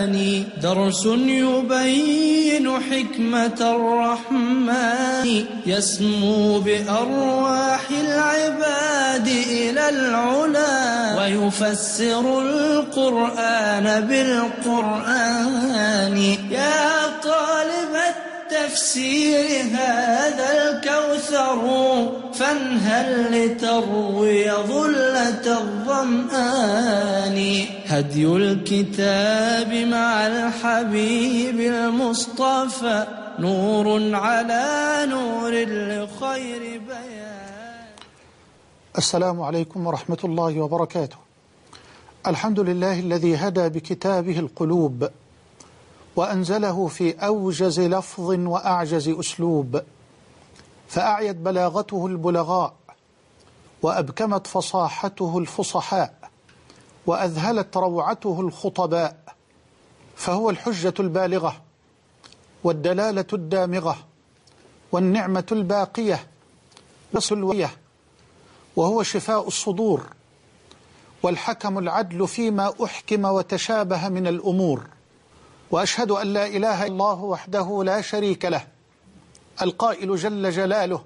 درس يبين حكمة الرحمن يسمو بأرواح العباد إلى العلا ويفسر القرآن بالقرآن. يا طالب التفسير هذا الكوثر فانهل لتروي ظلة الظمآن. هدي الكتاب مع الحبيب المصطفى نور على نور لخير بيان. السلام عليكم ورحمة الله وبركاته. الحمد لله الذي هدى بكتابه القلوب وأنزله في أوجز لفظ وأعجز أسلوب، فأعيت بلاغته البلغاء وأبكمت فصاحته الفصحاء وأذهلت روعته الخطباء، فهو الحجة البالغة والدلالة الدامغة والنعمة الباقية والسلوية، وهو شفاء الصدور والحكم العدل فيما أحكم وتشابه من الأمور. وأشهد أن لا إله إلا الله وحده لا شريك له القائل جل جلاله: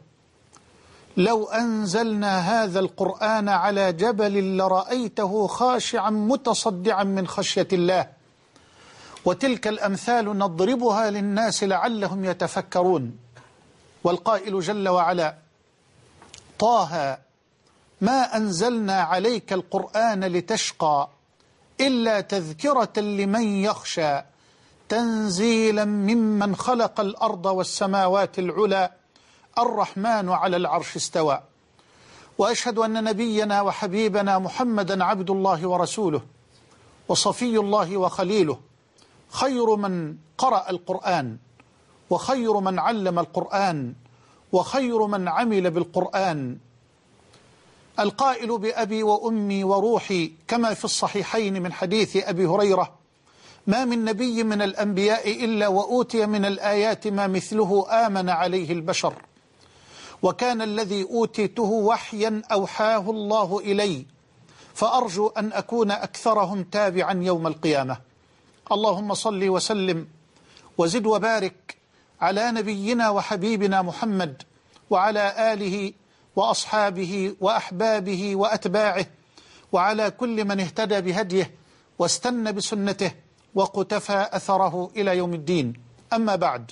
لو أنزلنا هذا القرآن على جبل لرأيته خاشعا متصدعا من خشية الله. وتلك الأمثال نضربها للناس لعلهم يتفكرون. والقائل جل وعلا: طه ما أنزلنا عليك القرآن لتشقى إلا تذكرة لمن يخشى تنزيلا ممن خلق الأرض والسماوات العلى الرحمن على العرش استوى. وأشهد أن نبينا وحبيبنا محمدا عبد الله ورسوله وصفي الله وخليله، خير من قرأ القرآن وخير من علم القرآن وخير من عمل بالقرآن. القائل بأبي وأمي وروحي كما في الصحيحين من حديث أبي هريرة: ما من نبي من الأنبياء إلا وأوتي من الآيات ما مثله آمن عليه البشر، وكان الذي أوتيته وحيا أوحاه الله إلي، فأرجو أن أكون أكثرهم تابعا يوم القيامة. اللهم صل وسلم وزد وبارك على نبينا وحبيبنا محمد وعلى آله وأصحابه وأحبابه وأتباعه وعلى كل من اهتدى بهديه واستنى بسنته وقتفى أثره إلى يوم الدين. أما بعد،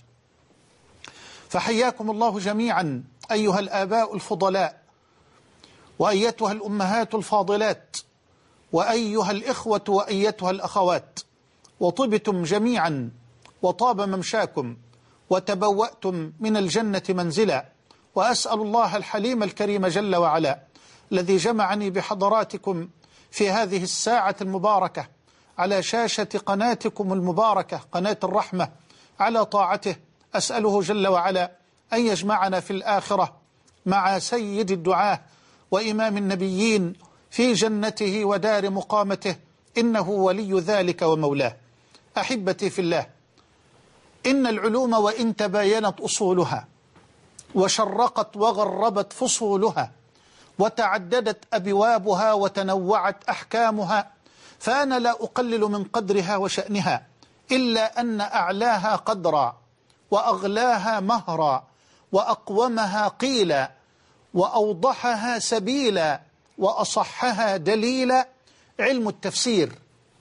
فحياكم الله جميعا أيها الآباء الفضلاء، وأيتها الأمهات الفاضلات، وأيها الإخوة وأيتها الأخوات، وطبتم جميعا وطاب ممشاكم وتبوأتم من الجنة منزلا. وأسأل الله الحليم الكريم جل وعلا الذي جمعني بحضراتكم في هذه الساعة المباركة على شاشة قناتكم المباركة قناة الرحمة على طاعته، أسأله جل وعلا أن يجمعنا في الآخرة مع سيد الدعاة وإمام النبيين في جنته ودار مقامته، إنه ولي ذلك ومولاه. أحبتي في الله، إن العلوم وإن تباينت أصولها وشرقت وغربت فصولها وتعددت أبوابها وتنوعت أحكامها، فأنا لا أقلل من قدرها وشأنها، إلا أن أعلاها قدرا وأغلاها مهرا وأقومها قيلا وأوضحها سبيلا وأصحها دليلا علم التفسير،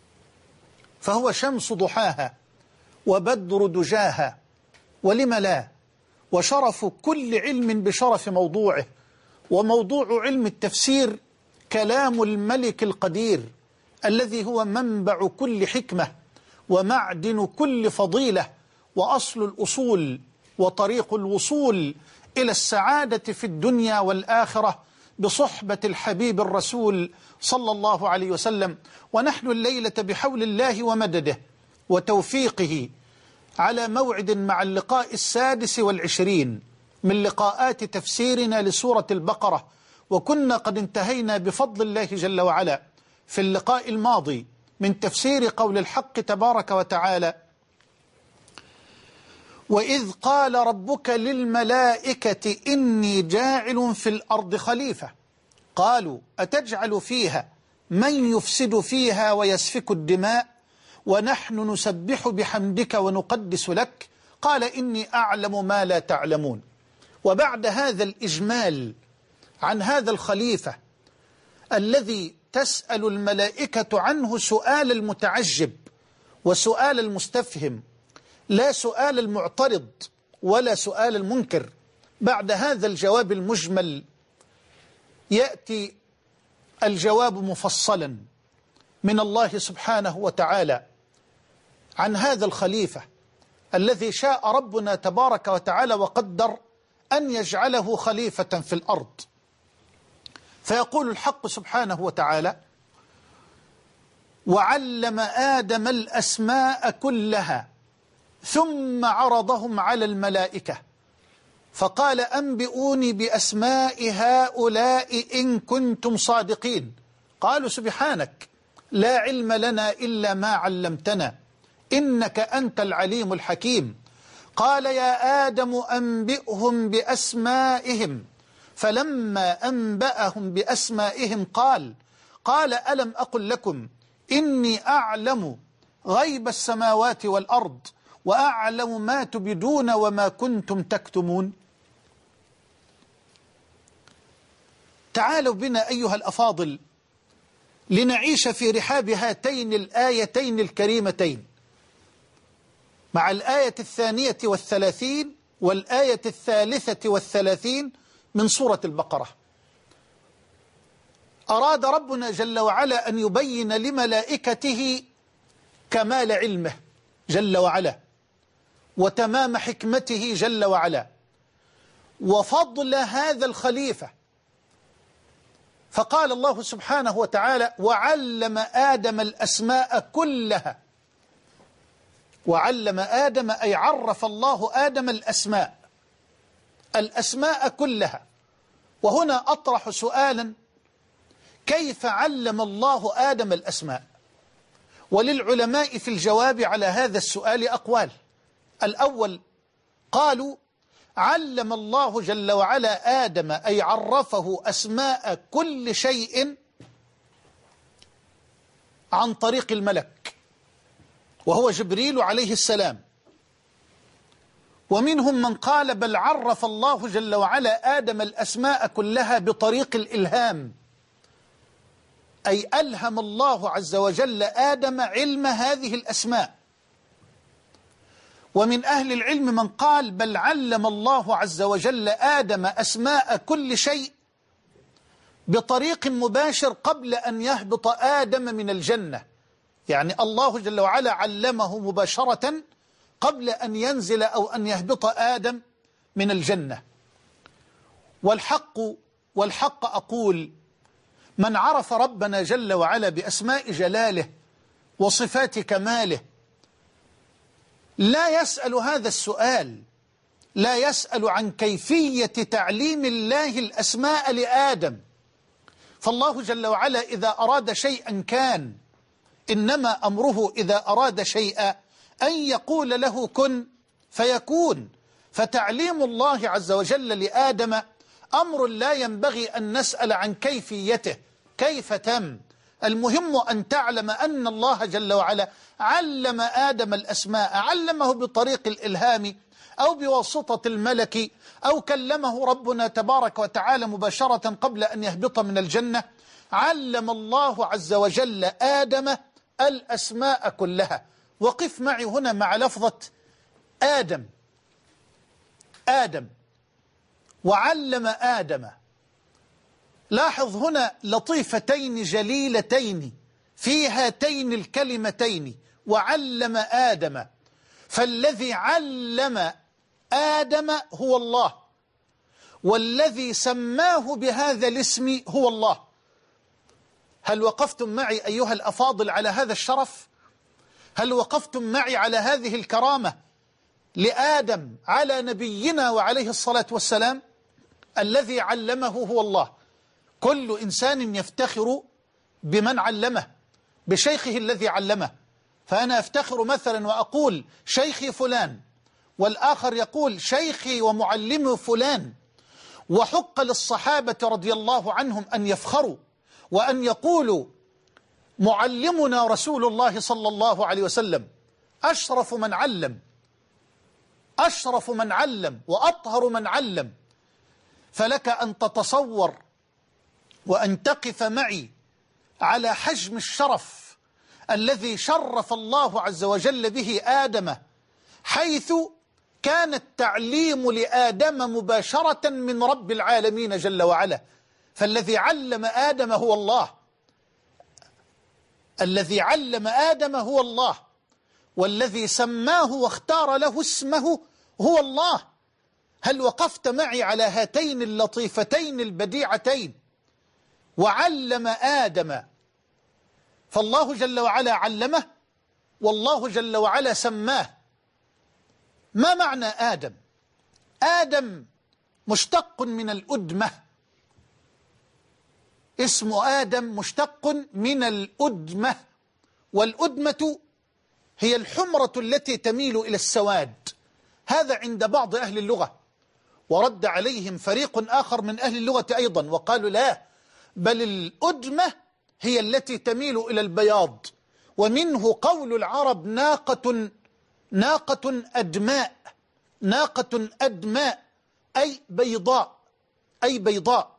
فهو شمس ضحاها وبدر دجاها، ولم لا، وشرف كل علم بشرف موضوعه. وموضوع علم التفسير كلام الملك القدير الذي هو منبع كل حكمة ومعدن كل فضيلة وأصل الأصول وطريق الوصول إلى السعادة في الدنيا والآخرة بصحبة الحبيب الرسول صلى الله عليه وسلم. ونحن الليلة بحول الله ومدده وتوفيقه على موعد مع اللقاء 26 من لقاءات تفسيرنا لسورة البقرة، وكنا قد انتهينا بفضل الله جل وعلا في اللقاء الماضي من تفسير قول الحق تبارك وتعالى: وإذ قال ربك للملائكة إني جاعل في الأرض خليفة قالوا أتجعل فيها من يفسد فيها ويسفك الدماء ونحن نسبح بحمدك ونقدس لك؟ قال إني أعلم ما لا تعلمون. وبعد هذا الإجمال عن هذا الخليفة الذي تسأل الملائكة عنه سؤال المتعجب وسؤال المستفهم، لا سؤال المعترض ولا سؤال المنكر، بعد هذا الجواب المجمل يأتي الجواب مفصلا من الله سبحانه وتعالى عن هذا الخليفة الذي شاء ربنا تبارك وتعالى وقدر أن يجعله خليفة في الأرض. فيقول الحق سبحانه وتعالى: وعلم آدم الأسماء كلها ثم عرضهم على الملائكة فقال أنبئوني بأسماء هؤلاء إن كنتم صادقين. قالوا سبحانك لا علم لنا إلا ما علمتنا إنك أنت العليم الحكيم. قال يا آدم أنبئهم بأسمائهم فلما أنبأهم بأسمائهم قال ألم أقل لكم إني أعلم غيب السماوات والأرض وأعلم ما تبدون وما كنتم تكتمون. تعالوا بنا أيها الأفاضل لنعيش في رحاب هاتين الآيتين الكريمتين مع الآية 32 والآية 33 من سورة البقرة. أراد ربنا جل وعلا أن يبين لملائكته كمال علمه جل وعلا وتمام حكمته جل وعلا وفضل هذا الخليفة. فقال الله سبحانه وتعالى: وعلم آدم الأسماء كلها. وعلم آدم أي عرف الله آدم الأسماء كلها. وهنا أطرح سؤالا: كيف علم الله آدم الأسماء؟ وللعلماء في الجواب على هذا السؤال أقوال. الأول قالوا: علم الله جل وعلا آدم أي عرفه أسماء كل شيء عن طريق الملك وهو جبريل عليه السلام. ومنهم من قال: بل عرف الله جل وعلا آدم الأسماء كلها بطريق الإلهام، أي ألهم الله عز وجل آدم علم هذه الأسماء. ومن أهل العلم من قال: بل علم الله عز وجل آدم أسماء كل شيء بطريق مباشر قبل أن يهبط آدم من الجنة، يعني الله جل وعلا علمه مباشرة قبل أن ينزل أو أن يهبط آدم من الجنة. والحق أقول: من عرف ربنا جل وعلا بأسماء جلاله وصفات كماله لا يسأل هذا السؤال، لا يسأل عن كيفية تعليم الله الأسماء لآدم. فالله جل وعلا إذا أراد شيئا كان، إنما أمره إذا أراد شيئا أن يقول له كن فيكون. فتعليم الله عز وجل لآدم أمر لا ينبغي أن نسأل عن كيفيته كيف تم. المهم أن تعلم أن الله جل وعلا علم آدم الأسماء، علمه بطريق الإلهام أو بواسطة الملك أو كلمه ربنا تبارك وتعالى مباشرة قبل أن يهبط من الجنة. علم الله عز وجل آدم الأسماء كلها. وقف معي هنا مع لفظة آدم وعلم آدم. لاحظ هنا لطيفتين جليلتين في هاتين الكلمتين: وعلم آدم. فالذي علم آدم هو الله، والذي سماه بهذا الاسم هو الله. هل وقفتم معي أيها الأفاضل على هذا الشرف؟ هل وقفتم معي على هذه الكرامة لآدم على نبينا وعليه الصلاة والسلام؟ الذي علمه هو الله. كل إنسان يفتخر بمن علمه، بشيخه الذي علمه. فأنا أفتخر مثلا وأقول شيخي فلان، والآخر يقول شيخي ومعلمي فلان. وحق للصحابة رضي الله عنهم أن يفخروا وأن يقولوا معلمنا رسول الله صلى الله عليه وسلم أشرف من علم، أشرف من علم وأطهر من علم. فلك أن تتصور وأن تقف معي على حجم الشرف الذي شرف الله عز وجل به آدم، حيث كان التعليم لآدم مباشرة من رب العالمين جل وعلا. فالذي علم آدم هو الله، الذي علم آدم هو الله، والذي سماه واختار له اسمه هو الله. هل وقفت معي على هاتين اللطيفتين البديعتين؟ وعلم آدم، فالله جل وعلا علمه، والله جل وعلا سماه. ما معنى آدم؟ آدم مشتق من الأدمة، اسم آدم مشتق من الأدمة، والأدمة هي الحمرة التي تميل إلى السواد. هذا عند بعض أهل اللغة، ورد عليهم فريق آخر من أهل اللغة أيضا وقالوا لا، بل الأدمة هي التي تميل إلى البياض. ومنه قول العرب ناقة أدماء، ناقة أدماء أي بيضاء، أي بيضاء.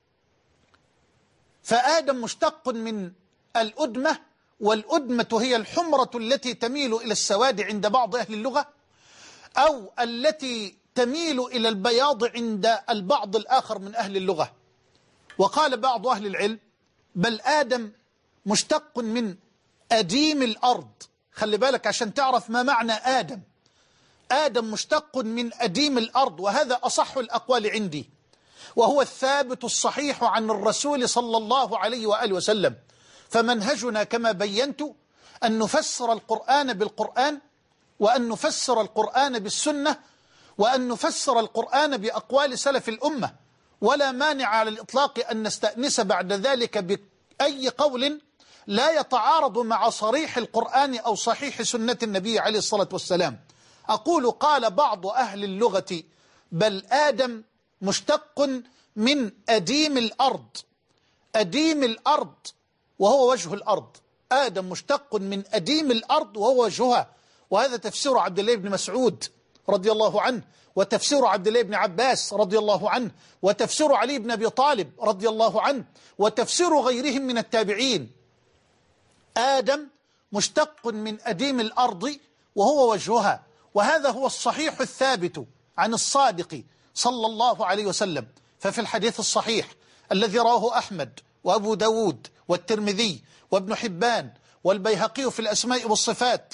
فآدم مشتق من الأدمة، والأدمة هي الحمرة التي تميل إلى السواد عند بعض أهل اللغة، أو التي تميل إلى البياض عند البعض الآخر من أهل اللغة. وقال بعض أهل العلم بل آدم مشتق من أديم الأرض. خلي بالك عشان تعرف ما معنى آدم. آدم مشتق من أديم الأرض، وهذا أصح الأقوال عندي، وهو الثابت الصحيح عن الرسول صلى الله عليه وآله وسلم. فمنهجنا كما بينت أن نفسر القرآن بالقرآن، وأن نفسر القرآن بالسنة، وأن نفسر القرآن بأقوال سلف الأمة، ولا مانع على الإطلاق أن نستأنس بعد ذلك بأي قول لا يتعارض مع صريح القرآن أو صحيح سنة النبي عليه الصلاة والسلام. أقول قال بعض أهل اللغة بل آدم مشتق من أديم الأرض، أديم الأرض وهو وجه الأرض. آدم مشتق من أديم الأرض وهو وجهها، وهذا تفسير عبد الله بن مسعود رضي الله عنه، وتفسير عبد الله بن عباس رضي الله عنه، وتفسير علي بن أبي طالب رضي الله عنه، وتفسير غيرهم من التابعين. آدم مشتق من أديم الأرض وهو وجهها، وهذا هو الصحيح الثابت عن الصادق صلى الله عليه وسلم. ففي الحديث الصحيح الذي رواه أحمد وأبو داود والترمذي وابن حبان والبيهقي في الأسماء والصفات،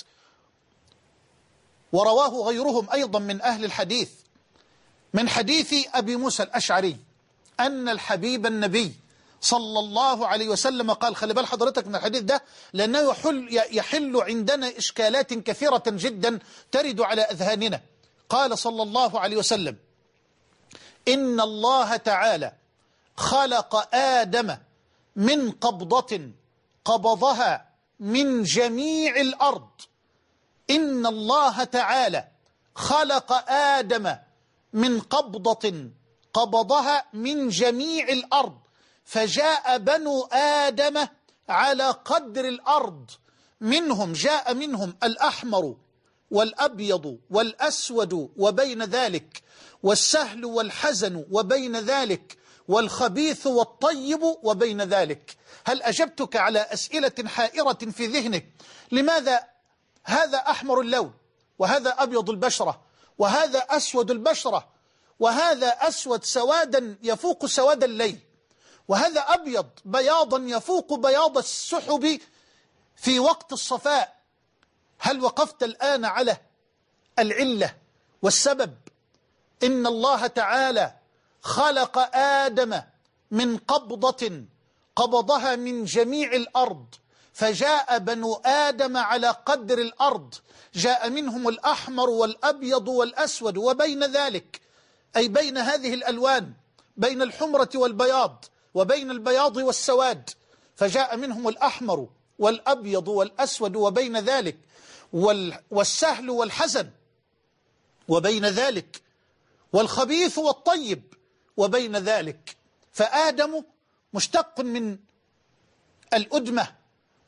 ورواه غيرهم أيضا من أهل الحديث، من حديث أبي موسى الأشعري أن الحبيب النبي صلى الله عليه وسلم قال، خلي بال حضرتك من الحديث ده لأنه يحل عندنا إشكالات كثيرة جدا ترد على أذهاننا. قال صلى الله عليه وسلم إن الله تعالى خلق آدم من قبضة قبضها من جميع الأرض. إن الله تعالى خلق آدم من قبضة قبضها من جميع الأرض، فجاء بنو آدم على قدر الأرض، جاء منهم الأحمر والأبيض والأسود وبين ذلك، والسهل والحزن وبين ذلك، والخبيث والطيب وبين ذلك. هل أجبتك على أسئلة حائرة في ذهنك؟ لماذا هذا أحمر اللون، وهذا أبيض البشرة، وهذا أسود البشرة، وهذا أسود سوادا يفوق سواد الليل، وهذا أبيض بياضا يفوق بياض السحب في وقت الصفاء؟ هل وقفت الآن على العلة والسبب؟ إن الله تعالى خلق آدم من قبضة قبضها من جميع الأرض، فجاء بنو آدم على قدر الأرض، جاء منهم الأحمر والأبيض والأسود وبين ذلك، أي بين هذه الألوان، بين الحمرة والبياض وبين البياض والسواد، فجاء منهم الأحمر والأبيض والأسود وبين ذلك، والسهل والحزن وبين ذلك، والخبيث والطيب وبين ذلك. فآدم مشتق من الأدمة،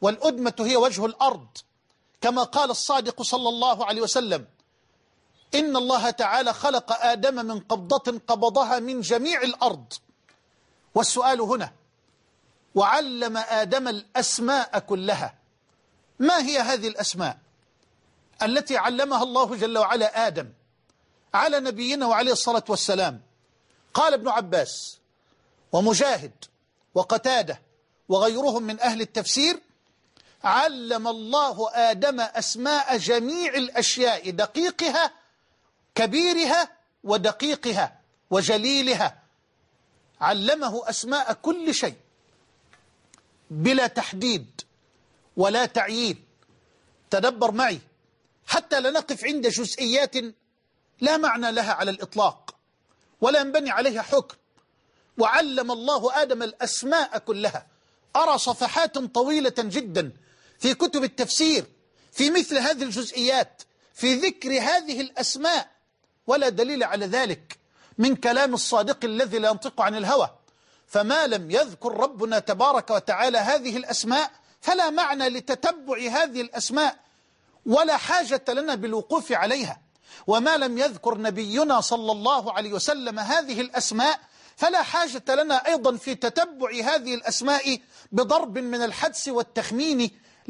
والأدمة هي وجه الأرض، كما قال الصادق صلى الله عليه وسلم: إن الله تعالى خلق آدم من قبضة قبضها من جميع الأرض. والسؤال هنا: وعلم آدم الأسماء كلها. ما هي هذه الأسماء التي علمها الله جل وعلا آدم على نبينا وعليه الصلاة والسلام؟ قال ابن عباس ومجاهد وقتادة وغيرهم من أهل التفسير: علم الله آدم أسماء جميع الأشياء، دقيقها كبيرها ودقيقها وجليلها. علمه أسماء كل شيء بلا تحديد ولا تعيين. تدبر معي حتى لا نقف عند جزئيات لا معنى لها على الإطلاق ولا ينبني عليها حكم. وعلم الله آدم الأسماء كلها. أرى صفحات طويلة جدا في كتب التفسير في مثل هذه الجزئيات، في ذكر هذه الأسماء، ولا دليل على ذلك من كلام الصادق الذي لا ينطق عن الهوى. فما لم يذكر ربنا تبارك وتعالى هذه الأسماء فلا معنى لتتبع هذه الأسماء ولا حاجة لنا بالوقوف عليها. وما لم يذكر نبينا صلى الله عليه وسلم هذه الأسماء فلا حاجة لنا أيضا في تتبع هذه الأسماء بضرب من الحدس والتخمين،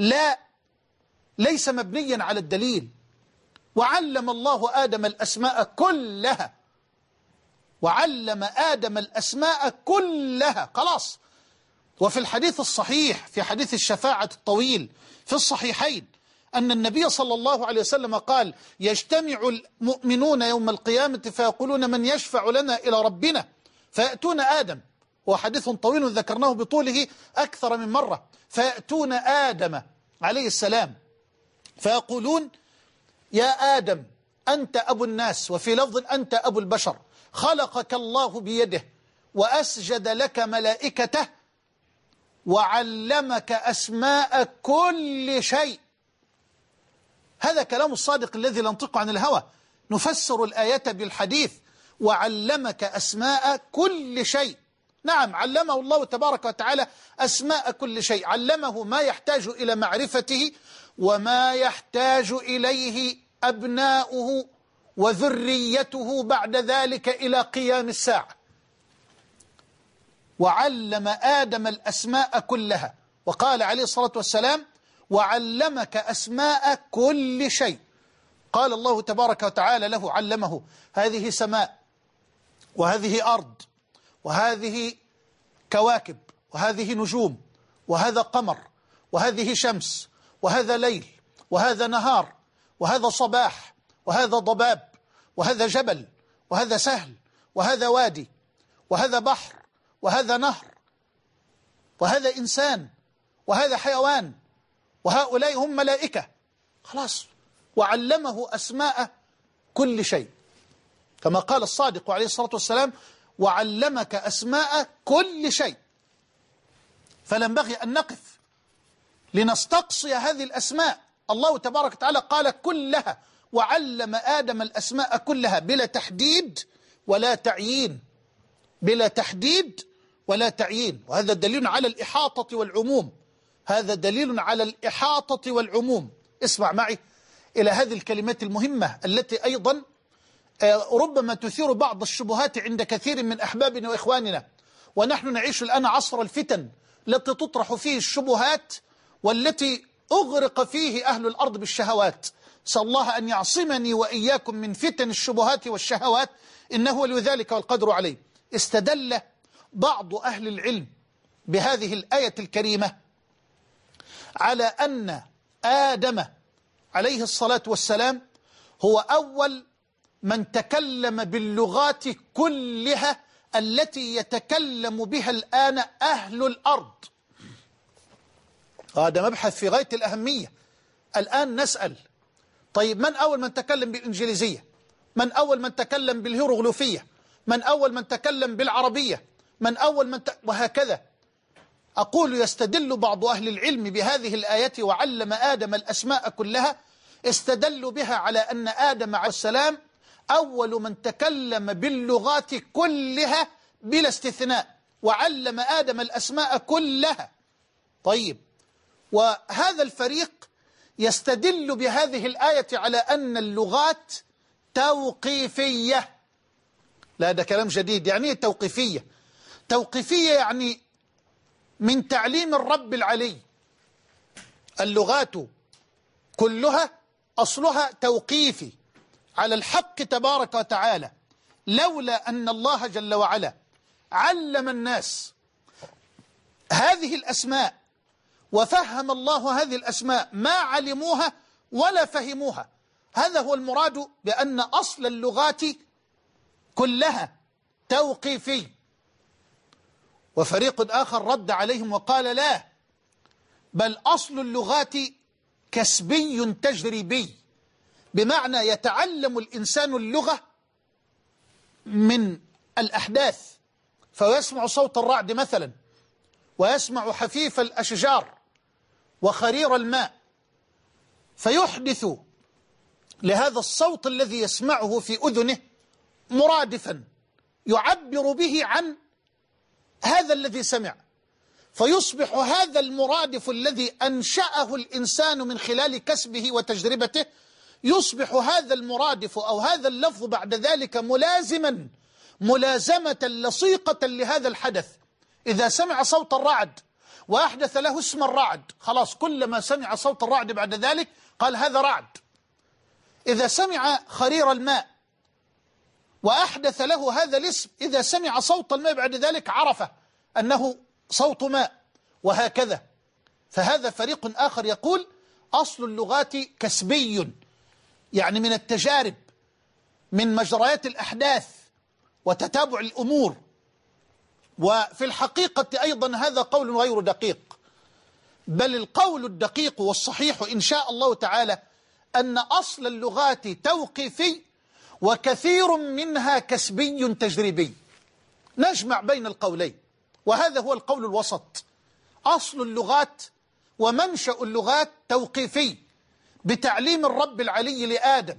ليس مبنيا على الدليل. وعلم الله آدم الأسماء كلها. وعلم آدم الأسماء كلها، خلاص. وفي الحديث الصحيح، في حديث الشفاعة الطويل في الصحيحين، أن النبي صلى الله عليه وسلم قال: يجتمع المؤمنون يوم القيامة فيقولون: من يشفع لنا إلى ربنا؟ فيأتون آدم، وحديث طويل ذكرناه بطوله أكثر من مرة. فيأتون آدم عليه السلام فيقولون: يا آدم أنت أبو الناس، وفي لفظ أنت أبو البشر، خلقك الله بيده وأسجد لك ملائكته وعلمك أسماء كل شيء. هذا كلام الصادق الذي لا ينطق عن الهوى. نفسر الآية بالحديث: وعلمك أسماء كل شيء. نعم، علمه الله تبارك وتعالى أسماء كل شيء، علمه ما يحتاج إلى معرفته وما يحتاج إليه أبناؤه وذريته بعد ذلك إلى قيام الساعة. وعلم آدم الأسماء كلها. وقال عليه الصلاة والسلام: وعلمك أسماء كل شيء. قال الله تبارك وتعالى له: علمه هذه سماء وهذه أرض وهذه كواكب وهذه نجوم وهذا قمر وهذه شمس وهذا ليل وهذا نهار وهذا صباح وهذا ضباب وهذا جبل وهذا سهل وهذا وادي وهذا بحر وهذا نهر وهذا إنسان وهذا حيوان وهؤلاء هم ملائكة. خلاص. وعلمه أسماء كل شيء، كما قال الصادق عليه الصلاة والسلام: وعلمك أسماء كل شيء. فلنبغي أن نقف لنستقصي هذه الأسماء. الله تبارك وتعالى قال: كلها. وعلم آدم الأسماء كلها بلا تحديد ولا تعيين، بلا تحديد ولا تعيين. وهذا دليل على الإحاطة والعموم، هذا دليل على الإحاطة والعموم. اسمع معي إلى هذه الكلمات المهمة التي أيضا ربما تثير بعض الشبهات عند كثير من أحبابنا وإخواننا. ونحن نعيش الآن عصر الفتن التي تطرح فيه الشبهات والتي أغرق فيه أهل الأرض بالشهوات. نسأل الله أن يعصمني وإياكم من فتن الشبهات والشهوات، إنه ولي ذلك والقدر عليه. استدل بعض أهل العلم بهذه الآية الكريمة على أن آدم عليه الصلاة والسلام هو أول من تكلم باللغات كلها التي يتكلم بها الآن أهل الأرض. هذا مبحث في غاية الأهمية. الآن نسأل: طيب، من أول من تكلم بالإنجليزية؟ من أول من تكلم بالهيروغليفية؟ من أول من تكلم بالعربية؟ من أول من وهكذا. أقول: يستدل بعض أهل العلم بهذه الآية: وعلم آدم الأسماء كلها، استدلوا بها على أن آدم عليه السلام أول من تكلم باللغات كلها بلا استثناء. وعلم آدم الأسماء كلها. طيب، وهذا الفريق يستدل بهذه الآية على أن اللغات توقيفية. لا، ده كلام جديد. يعني ايه توقيفية؟ توقيفية يعني من تعليم الرب العلي. اللغات كلها أصلها توقيفي على الحق تبارك وتعالى، لولا أن الله جل وعلا علم الناس هذه الأسماء وفهم الله هذه الأسماء ما علموها ولا فهموها. هذا هو المراد بأن أصل اللغات كلها توقيفي. وفريق آخر رد عليهم وقال لا، بل أصل اللغات كسبي تجريبي، بمعنى يتعلم الإنسان اللغة من الأحداث، فيسمع صوت الرعد مثلا، ويسمع حفيف الأشجار وخرير الماء، فيحدث لهذا الصوت الذي يسمعه في أذنه مرادفا يعبر به عن هذا الذي سمع، فيصبح هذا المرادف الذي أنشأه الإنسان من خلال كسبه وتجربته، يصبح هذا المرادف أو هذا اللفظ بعد ذلك ملازمة لصيقة لهذا الحدث. إذا سمع صوت الرعد وأحدث له اسم الرعد، خلاص كلما سمع صوت الرعد بعد ذلك قال هذا رعد. إذا سمع خرير الماء وأحدث له هذا الاسم، إذا سمع صوت الماء بعد ذلك عرف أنه صوت ماء، وهكذا. فهذا فريق آخر يقول أصل اللغات كسبي، يعني من التجارب، من مجريات الأحداث وتتابع الأمور. وفي الحقيقة أيضا هذا قول غير دقيق، بل القول الدقيق والصحيح إن شاء الله تعالى أن أصل اللغات توقيفي، وكثير منها كسبي تجريبي. نجمع بين القولين، وهذا هو القول الوسط. أصل اللغات ومنشأ اللغات توقيفي بتعليم الرب العلي لآدم،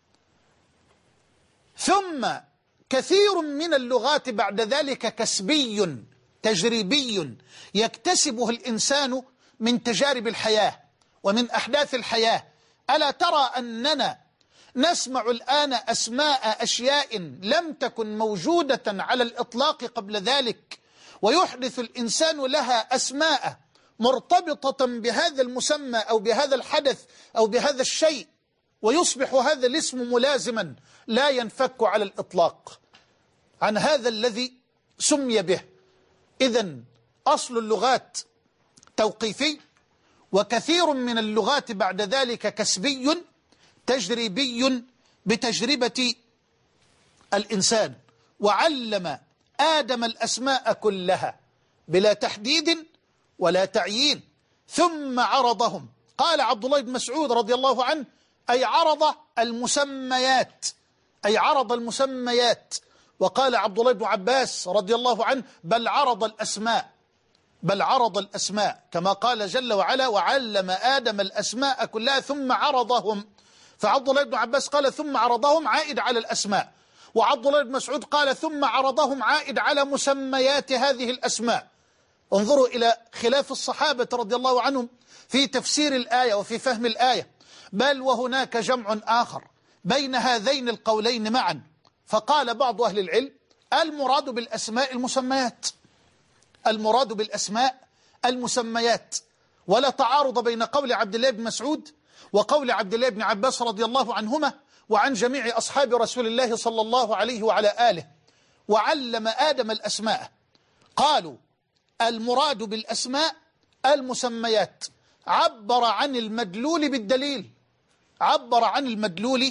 ثم كثير من اللغات بعد ذلك كسبي تجريبي يكتسبه الإنسان من تجارب الحياة ومن أحداث الحياة. ألا ترى أننا نسمع الآن أسماء أشياء لم تكن موجودة على الإطلاق قبل ذلك، ويحدث الإنسان لها أسماء مرتبطة بهذا المسمى أو بهذا الحدث أو بهذا الشيء، ويصبح هذا الاسم ملازما لا ينفك على الإطلاق عن هذا الذي سمي به. إذن أصل اللغات توقيفي، وكثير من اللغات بعد ذلك كسبي تجريبي بتجربة الإنسان. وعلم آدم الأسماء كلها بلا تحديد ولا تعيين، ثم عرضهم. قال عبد الله بن مسعود رضي الله عنه أي عرض المسميات، أي عرض المسميات. وقال عبد الله بن عباس رضي الله عنه بل عرض الأسماء، بل عرض الأسماء، كما قال جل وعلا وعلم آدم الأسماء كلها ثم عرضهم. فعبد الله بن عباس قال ثم عرضهم عائد على الأسماء، وعبد الله بن مسعود قال ثم عرضهم عائد على مسميات هذه الأسماء. انظروا إلى خلاف الصحابة رضي الله عنهم في تفسير الآية وفي فهم الآية. بل وهناك جمع آخر بين هذين القولين معا، فقال بعض أهل العلم المراد بالأسماء المسميات، المراد بالأسماء المسميات، ولا تعارض بين قول عبد الله بن مسعود وقول عبد الله بن عباس رضي الله عنهما وعن جميع أصحاب رسول الله صلى الله عليه وعلى آله. وعلم آدم الأسماء، قالوا المراد بالأسماء المسميات، عبر عن المدلول بالدليل، عبر عن المدلول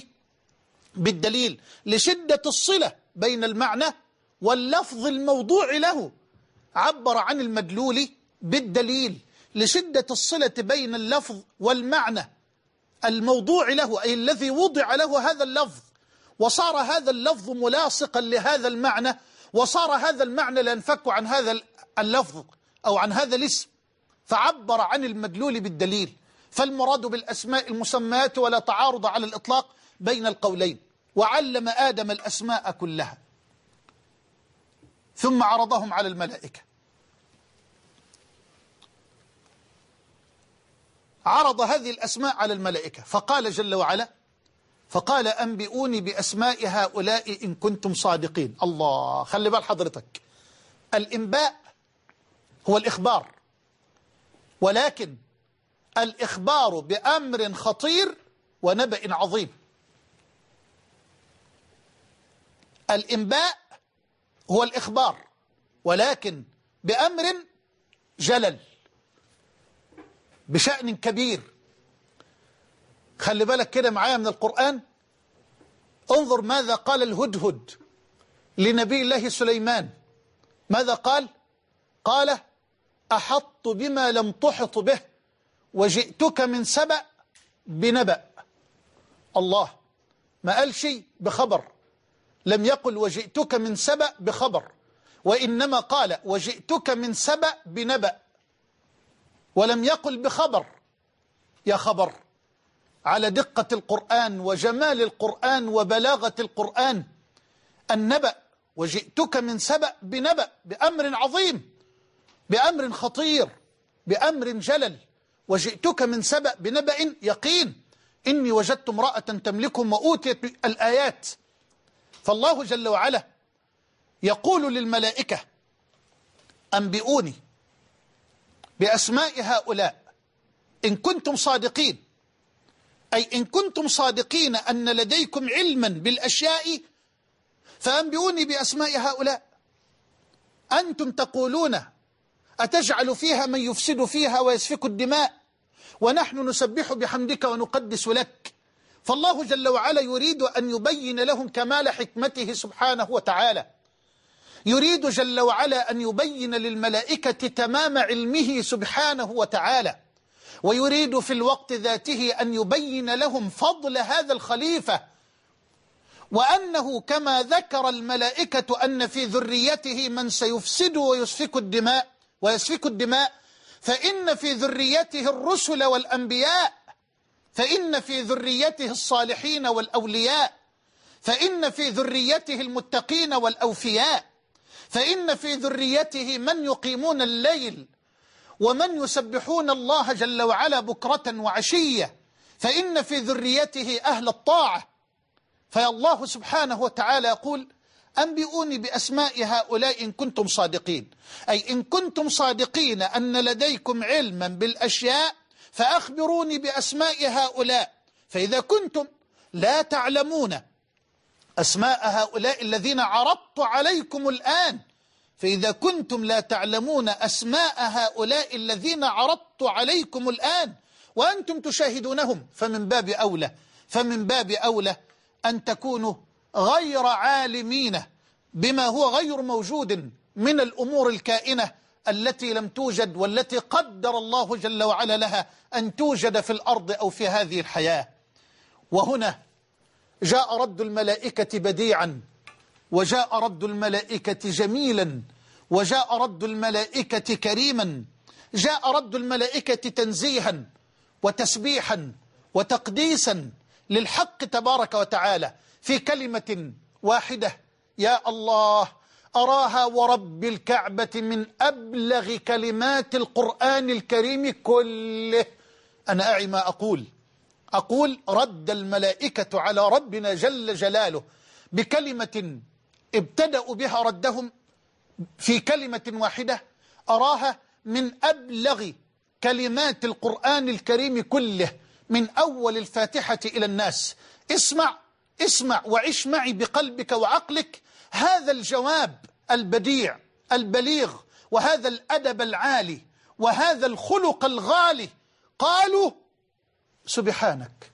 بالدليل لشدة الصلة بين المعنى واللفظ الموضوع له. عبر عن المدلول بالدليل لشدة الصلة بين اللفظ والمعنى الموضوع له، أي الذي وضع له هذا اللفظ، وصار هذا اللفظ ملاصقا لهذا المعنى، وصار هذا المعنى لا ينفك عن هذا اللفظ أو عن هذا الاسم، فعبر عن المدلول بالدليل. فالمراد بالأسماء المسميات ولا تعارض على الإطلاق بين القولين. وعلم آدم الأسماء كلها ثم عرضهم على الملائكة. عرض هذه الأسماء على الملائكة فقال جل وعلا فقال أنبئوني بأسماء هؤلاء إن كنتم صادقين. الله، خلي بال حضرتك، الإنباء هو الإخبار، ولكن الإخبار بأمر خطير ونبأ عظيم. الإنباء هو الإخبار ولكن بأمر جلل بشأن كبير. خلي بالك كده معايا من القرآن. انظر ماذا قال الهدهد لنبي الله سليمان. ماذا قال؟ قال أحط بما لم تحط به وجئتك من سبأ بنبأ. الله، ما قال شيء بخبر، لم يقل وجئتك من سبأ بخبر، وإنما قال وجئتك من سبأ بنبأ، ولم يقل بخبر. يا خبر على دقة القرآن وجمال القرآن وبلاغة القرآن. النبأ، وجئتك من سبأ بنبأ، بأمر عظيم، بأمر خطير، بأمر جلل. وجئتك من سبأ بنبأ يقين، إني وجدت امرأة تملكهم وأوتيت الآيات. فالله جل وعلا يقول للملائكة أنبئوني بأسماء هؤلاء إن كنتم صادقين، أي إن كنتم صادقين أن لديكم علما بالأشياء فأنبئوني بأسماء هؤلاء. أنتم تقولون أتجعل فيها من يفسد فيها ويسفك الدماء ونحن نسبح بحمدك ونقدس لك. فالله جل وعلا يريد أن يبين لهم كمال حكمته سبحانه وتعالى، يريد جل وعلا أن يبين للملائكة تمام علمه سبحانه وتعالى، ويريد في الوقت ذاته أن يبين لهم فضل هذا الخليفة، وأنه كما ذكر الملائكة أن في ذريته من سيفسد ويسفك الدماء فإن في ذريته الرسل والأنبياء، فإن في ذريته الصالحين والأولياء، فإن في ذريته المتقين والأوفياء، فإن في ذريته من يقيمون الليل ومن يسبحون الله جل وعلا بكرة وعشية، فإن في ذريته أهل الطاعة. فيا الله سبحانه وتعالى يقول أنبئوني بأسماء هؤلاء إن كنتم صادقين، أي إن كنتم صادقين أن لديكم علما بالأشياء فأخبروني بأسماء هؤلاء. فإذا كنتم لا تعلمون أسماء هؤلاء الذين عرضت عليكم الآن، فإذا كنتم لا تعلمون أسماء هؤلاء الذين عرضت عليكم الآن وأنتم تشاهدونهم، فمن باب أولى أن تكونوا غير عالمين بما هو غير موجود من الأمور الكائنة التي لم توجد والتي قدر الله جل وعلا لها أن توجد في الأرض أو في هذه الحياة. وهنا جاء رد الملائكة بديعا، وجاء رد الملائكة جميلا، وجاء رد الملائكة كريما، جاء رد الملائكة تنزيها وتسبيحا وتقديسا للحق تبارك وتعالى في كلمة واحدة. يا الله، أراها ورب الكعبة من أبلغ كلمات القرآن الكريم كله. أنا أعي ما أقول رد الملائكة على ربنا جل جلاله بكلمة ابتدأوا بها ردهم في كلمة واحدة، أراها من أبلغ كلمات القرآن الكريم كله من أول الفاتحة إلى الناس. اسمع وعش معي بقلبك وعقلك هذا الجواب البديع البليغ وهذا الأدب العالي وهذا الخلق الغالي. قالوا سبحانك.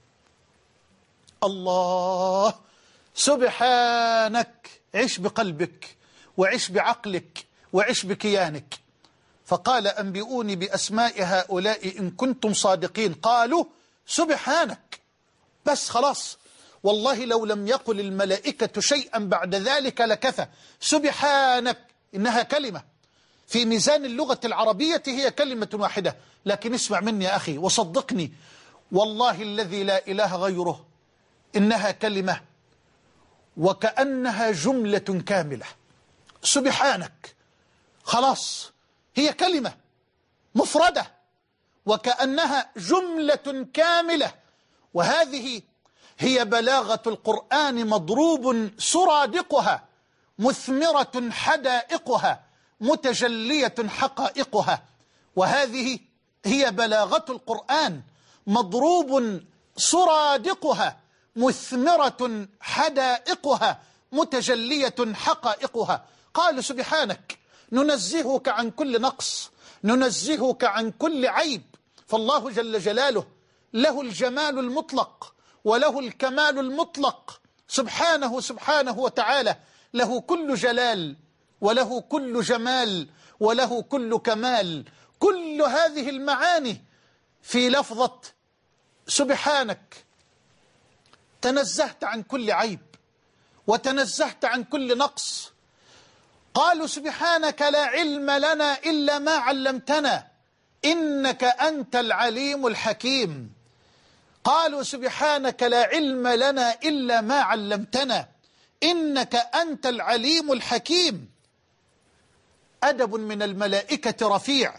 الله، سبحانك. عش بقلبك وعش بعقلك وعش بكيانك. فقال أنبئوني بأسماء هؤلاء إن كنتم صادقين. قالوا سبحانك. بس خلاص، والله لو لم يقل الملائكة شيئا بعد ذلك لكفى. سبحانك إنها كلمة في ميزان اللغة العربية، هي كلمة واحدة، لكن اسمع مني يا أخي وصدقني والله الذي لا إله غيره، إنها كلمة وكأنها جملة كاملة. سبحانك خلاص، هي كلمة مفردة وكأنها جملة كاملة. وهذه هي بلاغة القرآن مضروب سرادقها، مثمرة حدائقها، متجلية حقائقها. وهذه هي بلاغة القرآن مضروب سرادقها، مثمرة حدائقها، متجلية حقائقها. قال سبحانك ننزهك عن كل نقص، ننزهك عن كل عيب، فالله جل جلاله له الجمال المطلق وله الكمال المطلق، سبحانه وتعالى، له كل جلال وله كل جمال وله كل كمال. كل هذه المعاني في لفظة سبحانك. تنزهت عن كل عيب وتنزهت عن كل نقص. قالوا سبحانك لا علم لنا إلا ما علمتنا إنك أنت العليم الحكيم. قالوا سبحانك لا علم لنا إلا ما علمتنا إنك أنت العليم الحكيم. أدب من الملائكة رفيع،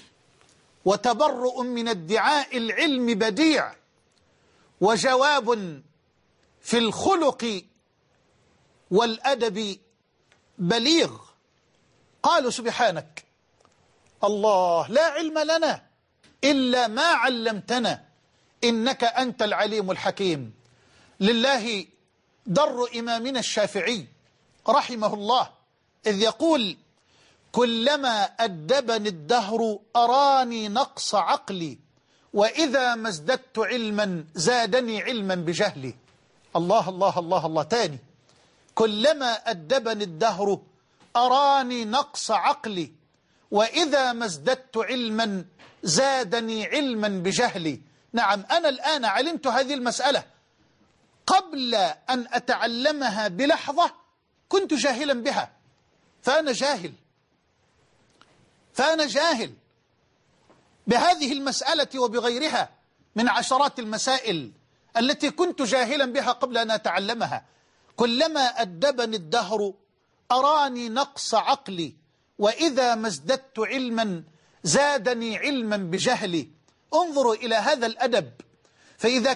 وتبرؤ من ادعاء العلم بديع، وجواب في الخلق والأدب بليغ. قالوا سبحانك الله لا علم لنا إلا ما علمتنا إنك أنت العليم الحكيم. لله در إمامنا الشافعي رحمه الله إذ يقول كلما أدبني الدهر أراني نقص عقلي وإذا ما ازددت علما زادني علما بجهلي. الله الله الله الله. تاني، كلما أدبني الدهر أراني نقص عقلي وإذا ما ازددت علما زادني علما بجهلي. نعم، أنا الآن علمت هذه المسألة، قبل أن أتعلمها بلحظة كنت جاهلا بها، فأنا جاهل بهذه المسألة وبغيرها من عشرات المسائل التي كنت جاهلا بها قبل أن أتعلمها. كلما أدبني الدهر أراني نقص عقلي وإذا ما ازددت علما زادني علما بجهلي. انظروا إلى هذا الأدب. فإذا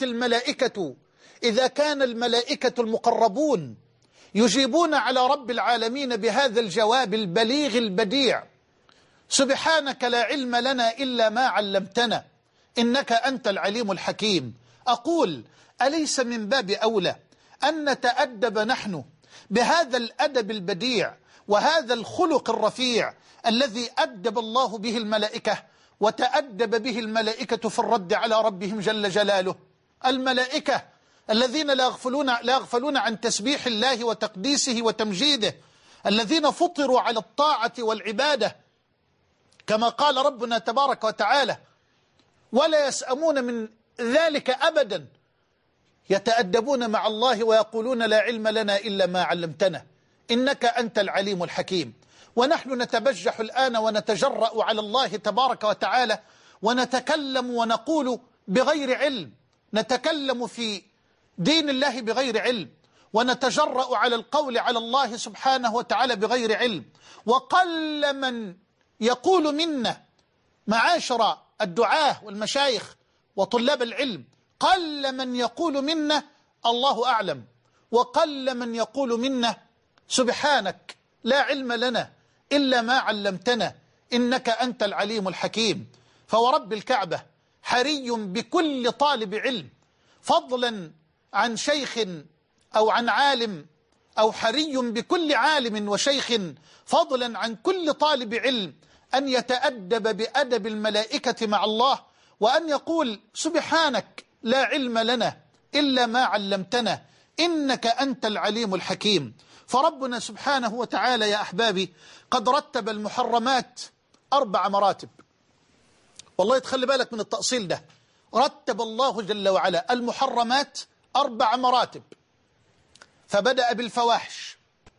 كان الملائكة المقربون يجيبون على رب العالمين بهذا الجواب البليغ البديع سبحانك لا علم لنا إلا ما علمتنا إنك أنت العليم الحكيم، أقول أليس من باب أولى أن نتأدب نحن بهذا الأدب البديع وهذا الخلق الرفيع الذي أدب الله به الملائكة وتأدب به الملائكة في الرد على ربهم جل جلاله. الملائكة الذين لا يغفلون عن تسبيح الله وتقديسه وتمجيده، الذين فطروا على الطاعة والعبادة كما قال ربنا تبارك وتعالى ولا يسأمون من ذلك أبدا، يتأدبون مع الله ويقولون لا علم لنا إلا ما علمتنا إنك أنت العليم الحكيم. ونحن نتبجح الآن ونتجرأ على الله تبارك وتعالى ونتكلم ونقول بغير علم، نتكلم في دين الله بغير علم، ونتجرأ على القول على الله سبحانه وتعالى بغير علم. وقل من يقول منا معاشر الدعاة والمشايخ وطلاب العلم، قل من يقول منا الله أعلم، وقل من يقول منا سبحانك لا علم لنا إلا ما علمتنا إنك أنت العليم الحكيم. فورب الكعبة حري بكل طالب علم، فضلا عن شيخ أو عن عالم، أو حري بكل عالم وشيخ فضلا عن كل طالب علم أن يتأدب بأدب الملائكة مع الله، وأن يقول سبحانك لا علم لنا إلا ما علمتنا إنك أنت العليم الحكيم. فربنا سبحانه وتعالى يا أحبابي قد رتب المحرمات 4 مراتب. والله تخلي بالك من التأصيل ده، رتب الله جل وعلا المحرمات 4 مراتب، فبدأ بالفواحش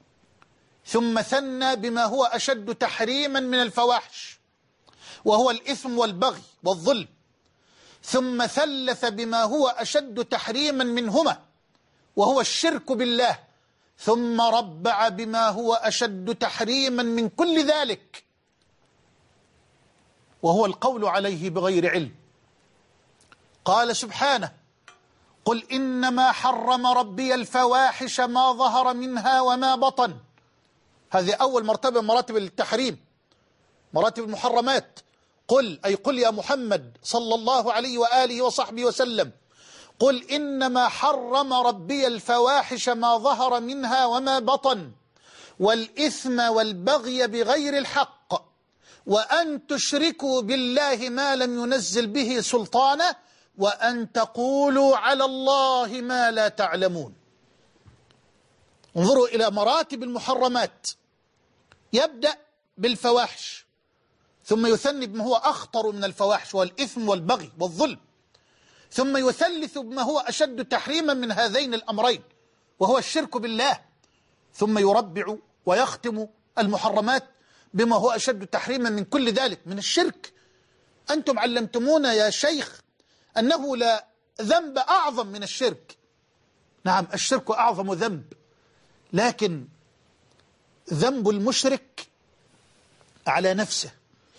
ثم ثنى بما هو أشد تحريما من الفواحش وهو الإثم والبغي والظلم، ثم ثلث بما هو أشد تحريما منهما وهو الشرك بالله، ثم ربع بما هو أشد تحريما من كل ذلك وهو القول عليه بغير علم. قال سبحانه: قل إنما حرم ربي الفواحش ما ظهر منها وما بطن. هذه أول مرتبة من مراتب التحريم، مراتب المحرمات. قل، أي قل يا محمد صلى الله عليه وآله وصحبه وسلم، قل إنما حرم ربي الفواحش ما ظهر منها وما بطن والإثم والبغي بغير الحق وأن تشركوا بالله ما لم ينزل به سلطانا وأن تقولوا على الله ما لا تعلمون. انظروا إلى مراتب المحرمات، يبدأ بالفواحش ثم يثني بما هو أخطر من الفواحش والإثم والبغي والظلم، ثم يثلث بما هو أشد تحريما من هذين الأمرين وهو الشرك بالله، ثم يربع ويختم المحرمات بما هو أشد تحريما من كل ذلك، من الشرك. أنتم علمتمونا يا شيخ أنه لا ذنب أعظم من الشرك. نعم، الشرك أعظم ذنب، لكن ذنب المشرك على نفسه،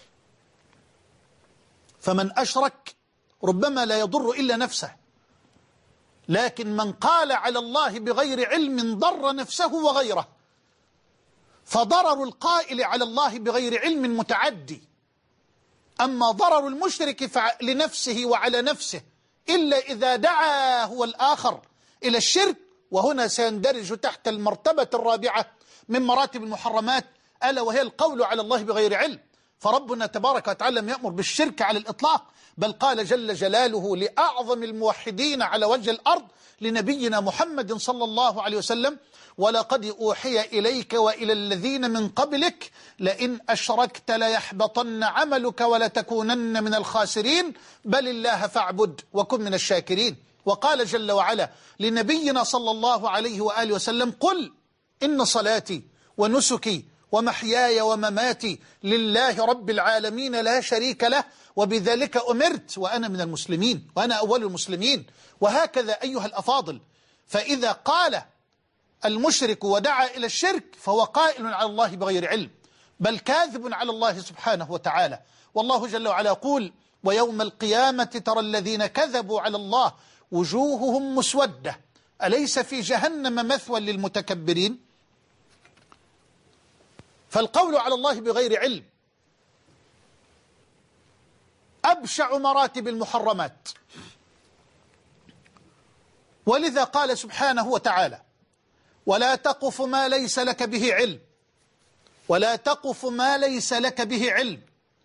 فمن أشرك ربما لا يضر إلا نفسه، لكن من قال على الله بغير علم ضر نفسه وغيره، فضرر القائل على الله بغير علم متعدي. أما ضرر المشرك لنفسه وعلى نفسه إلا إذا دعا هو الآخر إلى الشرك، وهنا سيندرج تحت المرتبة الرابعة من مراتب المحرمات، ألا وهي القول على الله بغير علم. فربنا تبارك وتعالى لم يأمر بالشرك على الإطلاق، بل قال جل جلاله لأعظم الموحدين على وجه الأرض لنبينا محمد صلى الله عليه وسلم: ولقد أوحي إليك وإلى الذين من قبلك لئن أشركت ليحبطن عملك ولتكونن من الخاسرين بل الله فاعبد وكن من الشاكرين. وقال جل وعلا لنبينا صلى الله عليه وآله وسلم: قل إن صلاتي ونسكي ومحياي ومماتي لله رب العالمين لا شريك له وبذلك أمرت وأنا من المسلمين وأنا أول المسلمين. وهكذا أيها الأفاضل، فإذا قال المشرك ودعا إلى الشرك فهو قائل على الله بغير علم، بل كاذب على الله سبحانه وتعالى. والله جل وعلا يقول: ويوم القيامة ترى الذين كذبوا على الله وجوههم مسودة أليس في جهنم مثوى للمتكبرين. فالقول على الله بغير علم أبشع مراتب المحرمات، ولذا قال سبحانه وتعالى: ولا تقف ما ليس لك به علم، ولا تقف ما ليس لك به علم،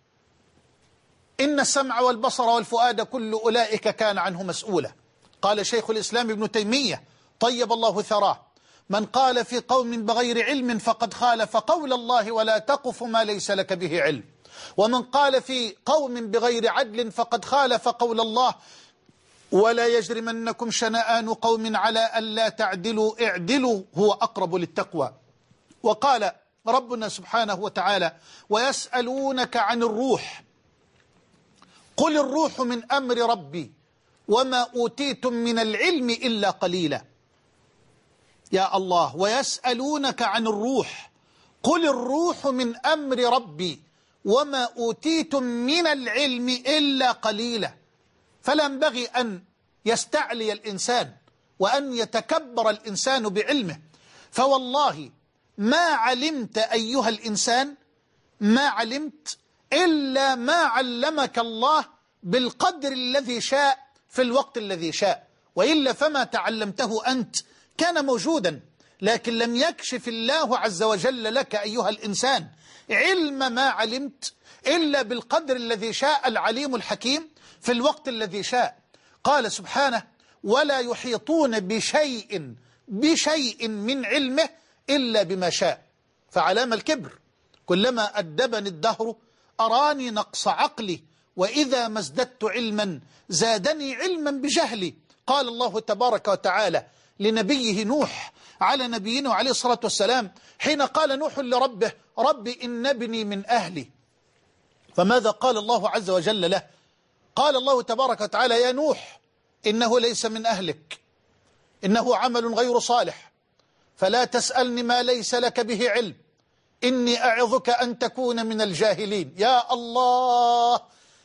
إن السمع والبصر والفؤاد كل أولئك كان عنه مسؤولا. قال شيخ الإسلام ابن تيمية طيب الله ثراه: من قال في قوم بغير علم فقد خالف قول الله ولا تقف ما ليس لك به علم، ومن قال في قوم بغير عدل فقد خالف قول الله ولا يجرمنكم شنآن قوم على ألا تعدلوا اعدلوا هو أقرب للتقوى. وقال ربنا سبحانه وتعالى: ويسألونك عن الروح قل الروح من أمر ربي وما أوتيتم من العلم إلا قليلا. يا الله، ويسألونك عن الروح قل الروح من أمر ربي وما أوتيتم من العلم إلا قليلا. فلا ينبغي أن يستعلي الإنسان وأن يتكبر الإنسان بعلمه، فوالله ما علمت أيها الإنسان، ما علمت إلا ما علمك الله بالقدر الذي شاء في الوقت الذي شاء، وإلا فما تعلمته أنت كان موجودا، لكن لم يكشف الله عز وجل لك أيها الإنسان علم ما علمت إلا بالقدر الذي شاء العليم الحكيم في الوقت الذي شاء. قال سبحانه: ولا يحيطون بشيء من علمه إلا بما شاء. فعلام الكبر كلما أدبني الدهر أراني نقص عقلي وإذا ما ازددت علما زادني علما بجهلي. قال الله تبارك وتعالى لنبيه نوح على نبينا عليه الصلاة والسلام حين قال نوح لربه: رب إن ابني من أهلي. فماذا قال الله عز وجل له؟ قال الله تبارك وتعالى: يا نوح إنه ليس من أهلك، إنه عمل غير صالح، فلا تسألني ما ليس لك به علم، إني أعظك أن تكون من الجاهلين. يا الله،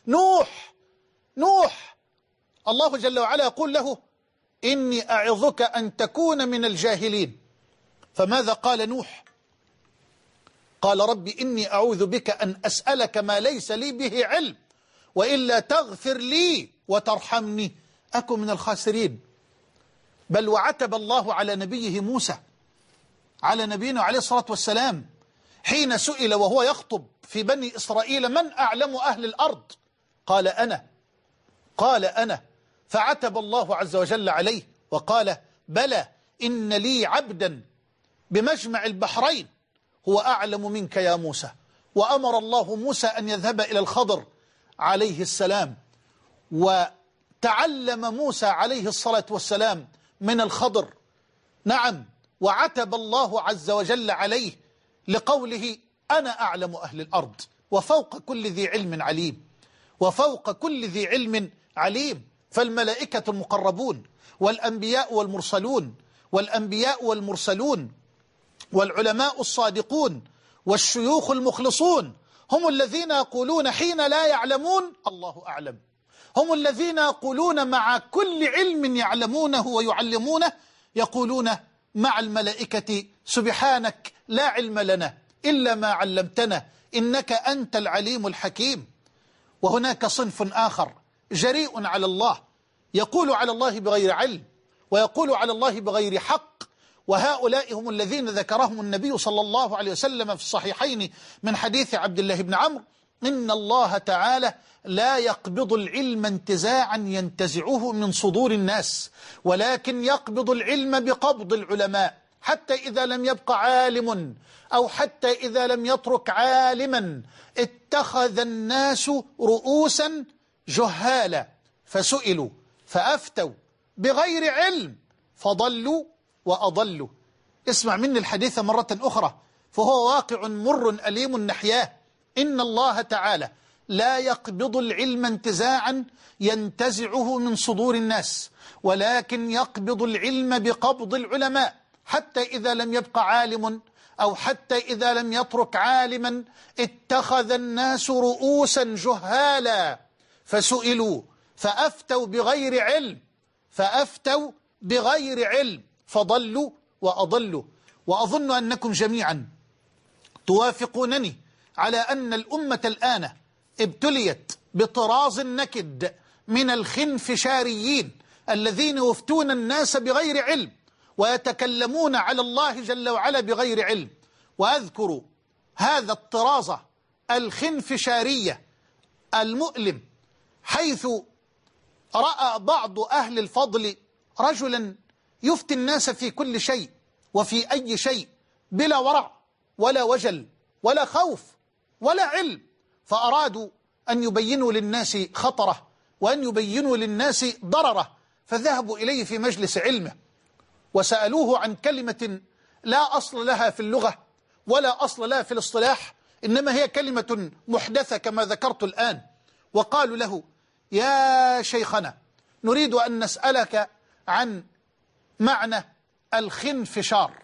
نوح الله جل وعلا يقول له إني أعظك أن تكون من الجاهلين. فماذا قال نوح؟ قال رب إني أعوذ بك أن أسألك ما ليس لي به علم، وإلا تغفر لي وترحمني أكن من الخاسرين. بل وعتب الله على نبيه موسى، على نبينا عليه الصلاة والسلام، حين سئل وهو يخطب في بني إسرائيل من أعلم أهل الأرض؟ قال أنا. فعتب الله عز وجل عليه وقال بلى إن لي عبدا بمجمع البحرين هو أعلم منك يا موسى. وأمر الله موسى أن يذهب إلى الخضر عليه السلام، وتعلم موسى عليه الصلاة والسلام من الخضر. نعم، وعتب الله عز وجل عليه لقوله أنا أعلم أهل الأرض وفوق كل ذي علم عليم، وفوق كل ذي علم عليم. فالملائكة المقربون والأنبياء والمرسلون والعلماء الصادقون والشيوخ المخلصون هم الذين يقولون حين لا يعلمون الله أعلم، هم الذين يقولون مع كل علم يعلمونه ويعلمونه، يقولون مع الملائكة سبحانك لا علم لنا إلا ما علمتنا إنك أنت العليم الحكيم. وهناك صنف آخر جريء على الله، يقول على الله بغير علم ويقول على الله بغير حق، وهؤلاء هم الذين ذكرهم النبي صلى الله عليه وسلم في الصحيحين من حديث عبد الله بن عمرو إن الله تعالى لا يقبض العلم انتزاعا ينتزعه من صدور الناس، ولكن يقبض العلم بقبض العلماء، حتى إذا لم يبق عالم أو حتى إذا لم يترك عالما اتخذ الناس رؤوسا جهالا فسئلوا فأفتوا بغير علم فضلوا وأضلوا. اسمع مني الحديث مرة أخرى فهو واقع مر أليم نحياه. إن الله تعالى لا يقبض العلم انتزاعا ينتزعه من صدور الناس، ولكن يقبض العلم بقبض العلماء، حتى إذا لم يبق عالم أو حتى إذا لم يترك عالما اتخذ الناس رؤوسا جهالا فسئلوا فأفتوا بغير علم فضلوا وأضلوا. وأظن أنكم جميعا توافقونني على أن الأمة الآن ابتليت بطراز النكد من الخنفشاريين الذين يفتون الناس بغير علم ويتكلمون على الله جل وعلا بغير علم. وأذكر هذا الطراز الخنفشارية المؤلم حيث رأى بعض أهل الفضل رجلا يفتي الناس في كل شيء وفي أي شيء بلا ورع ولا وجل ولا خوف ولا علم، فأرادوا أن يبينوا للناس خطره وأن يبينوا للناس ضرره، فذهبوا إليه في مجلس علمه وسألوه عن كلمة لا أصل لها في اللغة ولا أصل لها في الاصطلاح، إنما هي كلمة محدثة كما ذكرت الآن. وقالوا له يا شيخنا نريد أن نسألك عن معنى الخنفشار.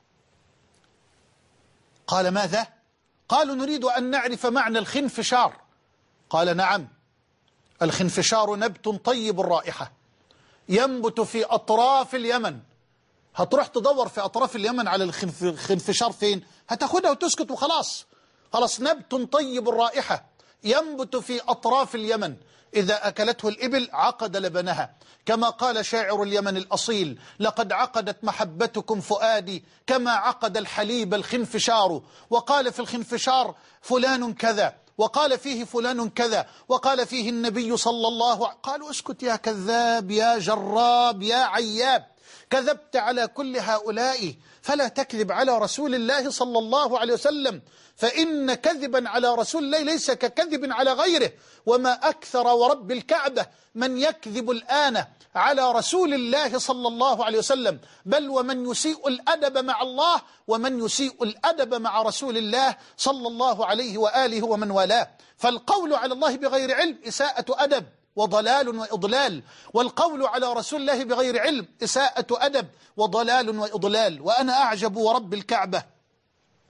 قال ماذا؟ قالوا نريد أن نعرف معنى الخنفشار. قال نعم، الخنفشار نبت طيب الرائحة ينبت في أطراف اليمن. هتروح تدور في أطراف اليمن على الخنفشار فين؟ هتاخدها وتسكت وخلاص. خلاص، نبت طيب الرائحة ينبت في أطراف اليمن إذا أكلته الإبل عقد لبنها، كما قال شاعر اليمن الأصيل لقد عقدت محبتكم فؤادي كما عقد الحليب الخنفشار. وقال في الخنفشار فلان كذا، وقال فيه فلان كذا، وقال فيه النبي صلى الله عليه وسلم. قالوا اسكت يا كذاب يا جراب يا عياب، كذبت على كل هؤلاء فلا تكذب على رسول الله صلى الله عليه وسلم، فإن كذبا على رسول الله ليس ككذب على غيره. وما أكثر ورب الكعبة من يكذب الآن على رسول الله صلى الله عليه وسلم، بل ومن يسيء الأدب مع الله ومن يسيء الأدب مع رسول الله صلى الله عليه وآله ومن والاه. فالقول على الله بغير علم إساءة أدب وضلال وإضلال، والقول على رسول الله بغير علم إساءة أدب وضلال وإضلال. وأنا أعجب ورب الكعبة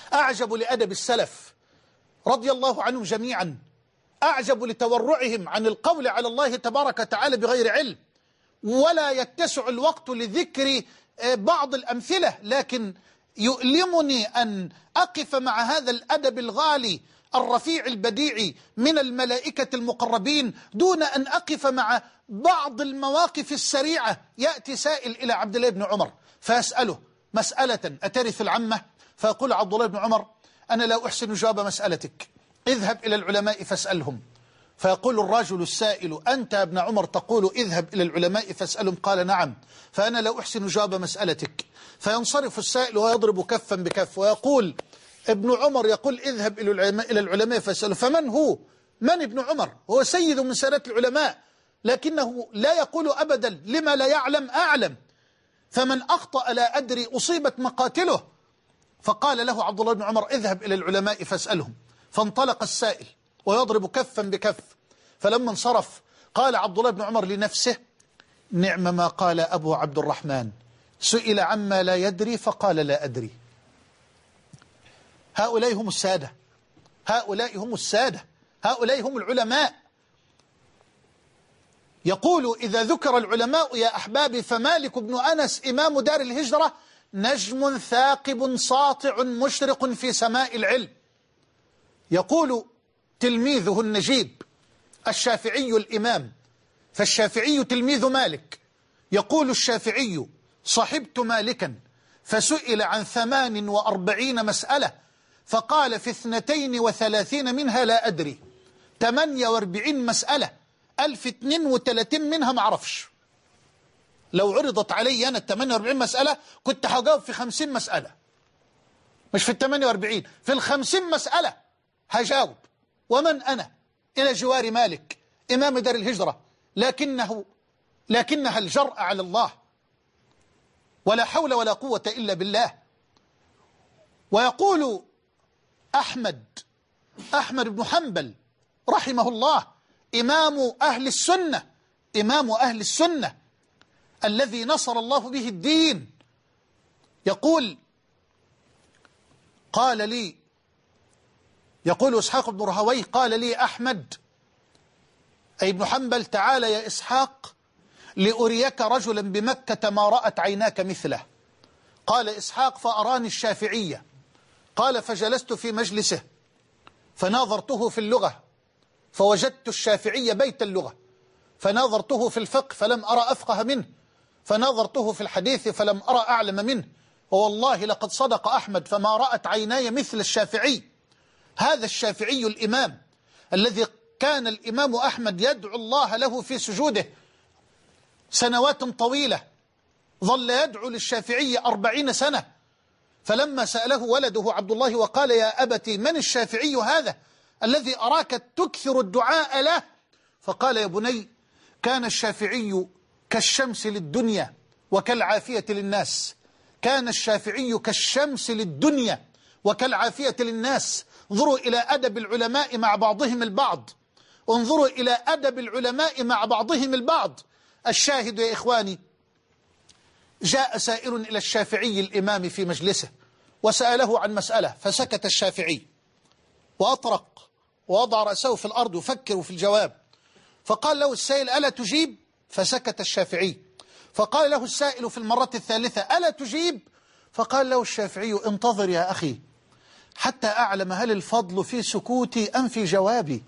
أعجب لأدب السلف رضي الله عنهم جميعا، أعجب لتورعهم عن القول على الله تبارك وتعالى بغير علم. ولا يتسع الوقت لذكر بعض الأمثلة، لكن يؤلمني أن أقف مع هذا الأدب الغالي الرفيع البديع من الملائكة المقربين دون أن أقف مع بعض المواقف السريعة. يأتي سائل إلى عبد الله بن عمر فيسأله مسألة أترث العمة، فيقول عبد الله بن عمر أنا لا أحسن جواب مسألتك، اذهب إلى العلماء فاسألهم. فيقول الرجل السائل أنت يا ابن عمر تقول اذهب إلى العلماء فاسألهم؟ قال نعم، فأنا لا أحسن جواب مسألتك. فينصرف السائل ويضرب كفا بكف ويقول ابن عمر يقول اذهب إلى العلماء فاسألهم. فمن هو؟ من ابن عمر؟ هو سيد من سادات العلماء، لكنه لا يقول أبدا لما لا يعلم أعلم، فمن أخطأ لا أدري أصيبت مقاتله. فقال له عبد الله بن عمر اذهب إلى العلماء فاسألهم. فانطلق السائل ويضرب كفا بكف. فلما انصرف قال عبد الله بن عمر لنفسه نعم ما قال أبو عبد الرحمن، سئل عما لا يدري فقال لا أدري. هؤلاء هم السادة، هؤلاء هم السادة، هؤلاء هم العلماء. يقول إذا ذكر العلماء يا أحبابي فمالك بن أنس إمام دار الهجرة نجم ثاقب ساطع مشرق في سماء العلم. يقول تلميذه النجيب الشافعي الإمام، فالشافعي تلميذ مالك، يقول الشافعي صحبت مالكا فسئل عن 48 مسألة فقال في 32 منها لا أدري، 48 مسألة 1032 منها معرفش. لو عرضت علي أنا 48 مسألة كنت هجاوب في 50 مسألة، مش في 48، في 50 مسألة هجاوب. ومن أنا إلى جوار مالك إمام دار الهجرة، لكنها الجرأة على الله، ولا حول ولا قوة إلا بالله. ويقول أحمد بن حنبل رحمه الله إمام أهل السنة، إمام أهل السنة الذي نصر الله به الدين، يقول إسحاق بن رهويه قال لي أحمد أي ابن حنبل تعال يا إسحاق لأريك رجلا بمكة ما رأت عيناك مثله. قال إسحاق فأراني الشافعية. قال فجلست في مجلسه فناظرته في اللغة فوجدت الشافعية بيت اللغة، فناظرته في الفقه فلم أرى أفقه منه، فناظرته في الحديث فلم أرى أعلم منه، ووالله لقد صدق أحمد فما رأت عيناي مثل الشافعي. هذا الشافعي الإمام الذي كان الإمام أحمد يدعو الله له في سجوده سنوات طويلة، ظل يدعو للشافعي 40 سنة. فلما سأله ولده عبد الله وقال يا أبتي من الشافعي هذا الذي أراك تكثر الدعاء له؟ فقال يا بني كان الشافعي كالشمس للدنيا وكالعافية للناس، كان الشافعي كالشمس للدنيا وكالعافية للناس. انظروا إلى أدب العلماء مع بعضهم البعض، انظروا إلى أدب العلماء مع بعضهم البعض. الشاهد يا إخواني، جاء سائل إلى الشافعي الإمام في مجلسه وسأله عن مسألة، فسكت الشافعي وأطرق ووضع رأسه في الأرض يفكر في الجواب. فقال له السائل ألا تجيب؟ فسكت الشافعي. فقال له السائل في المرة الثالثة ألا تجيب؟ فقال له الشافعي انتظر يا أخي حتى أعلم هل الفضل في سكوتي أم في جوابي.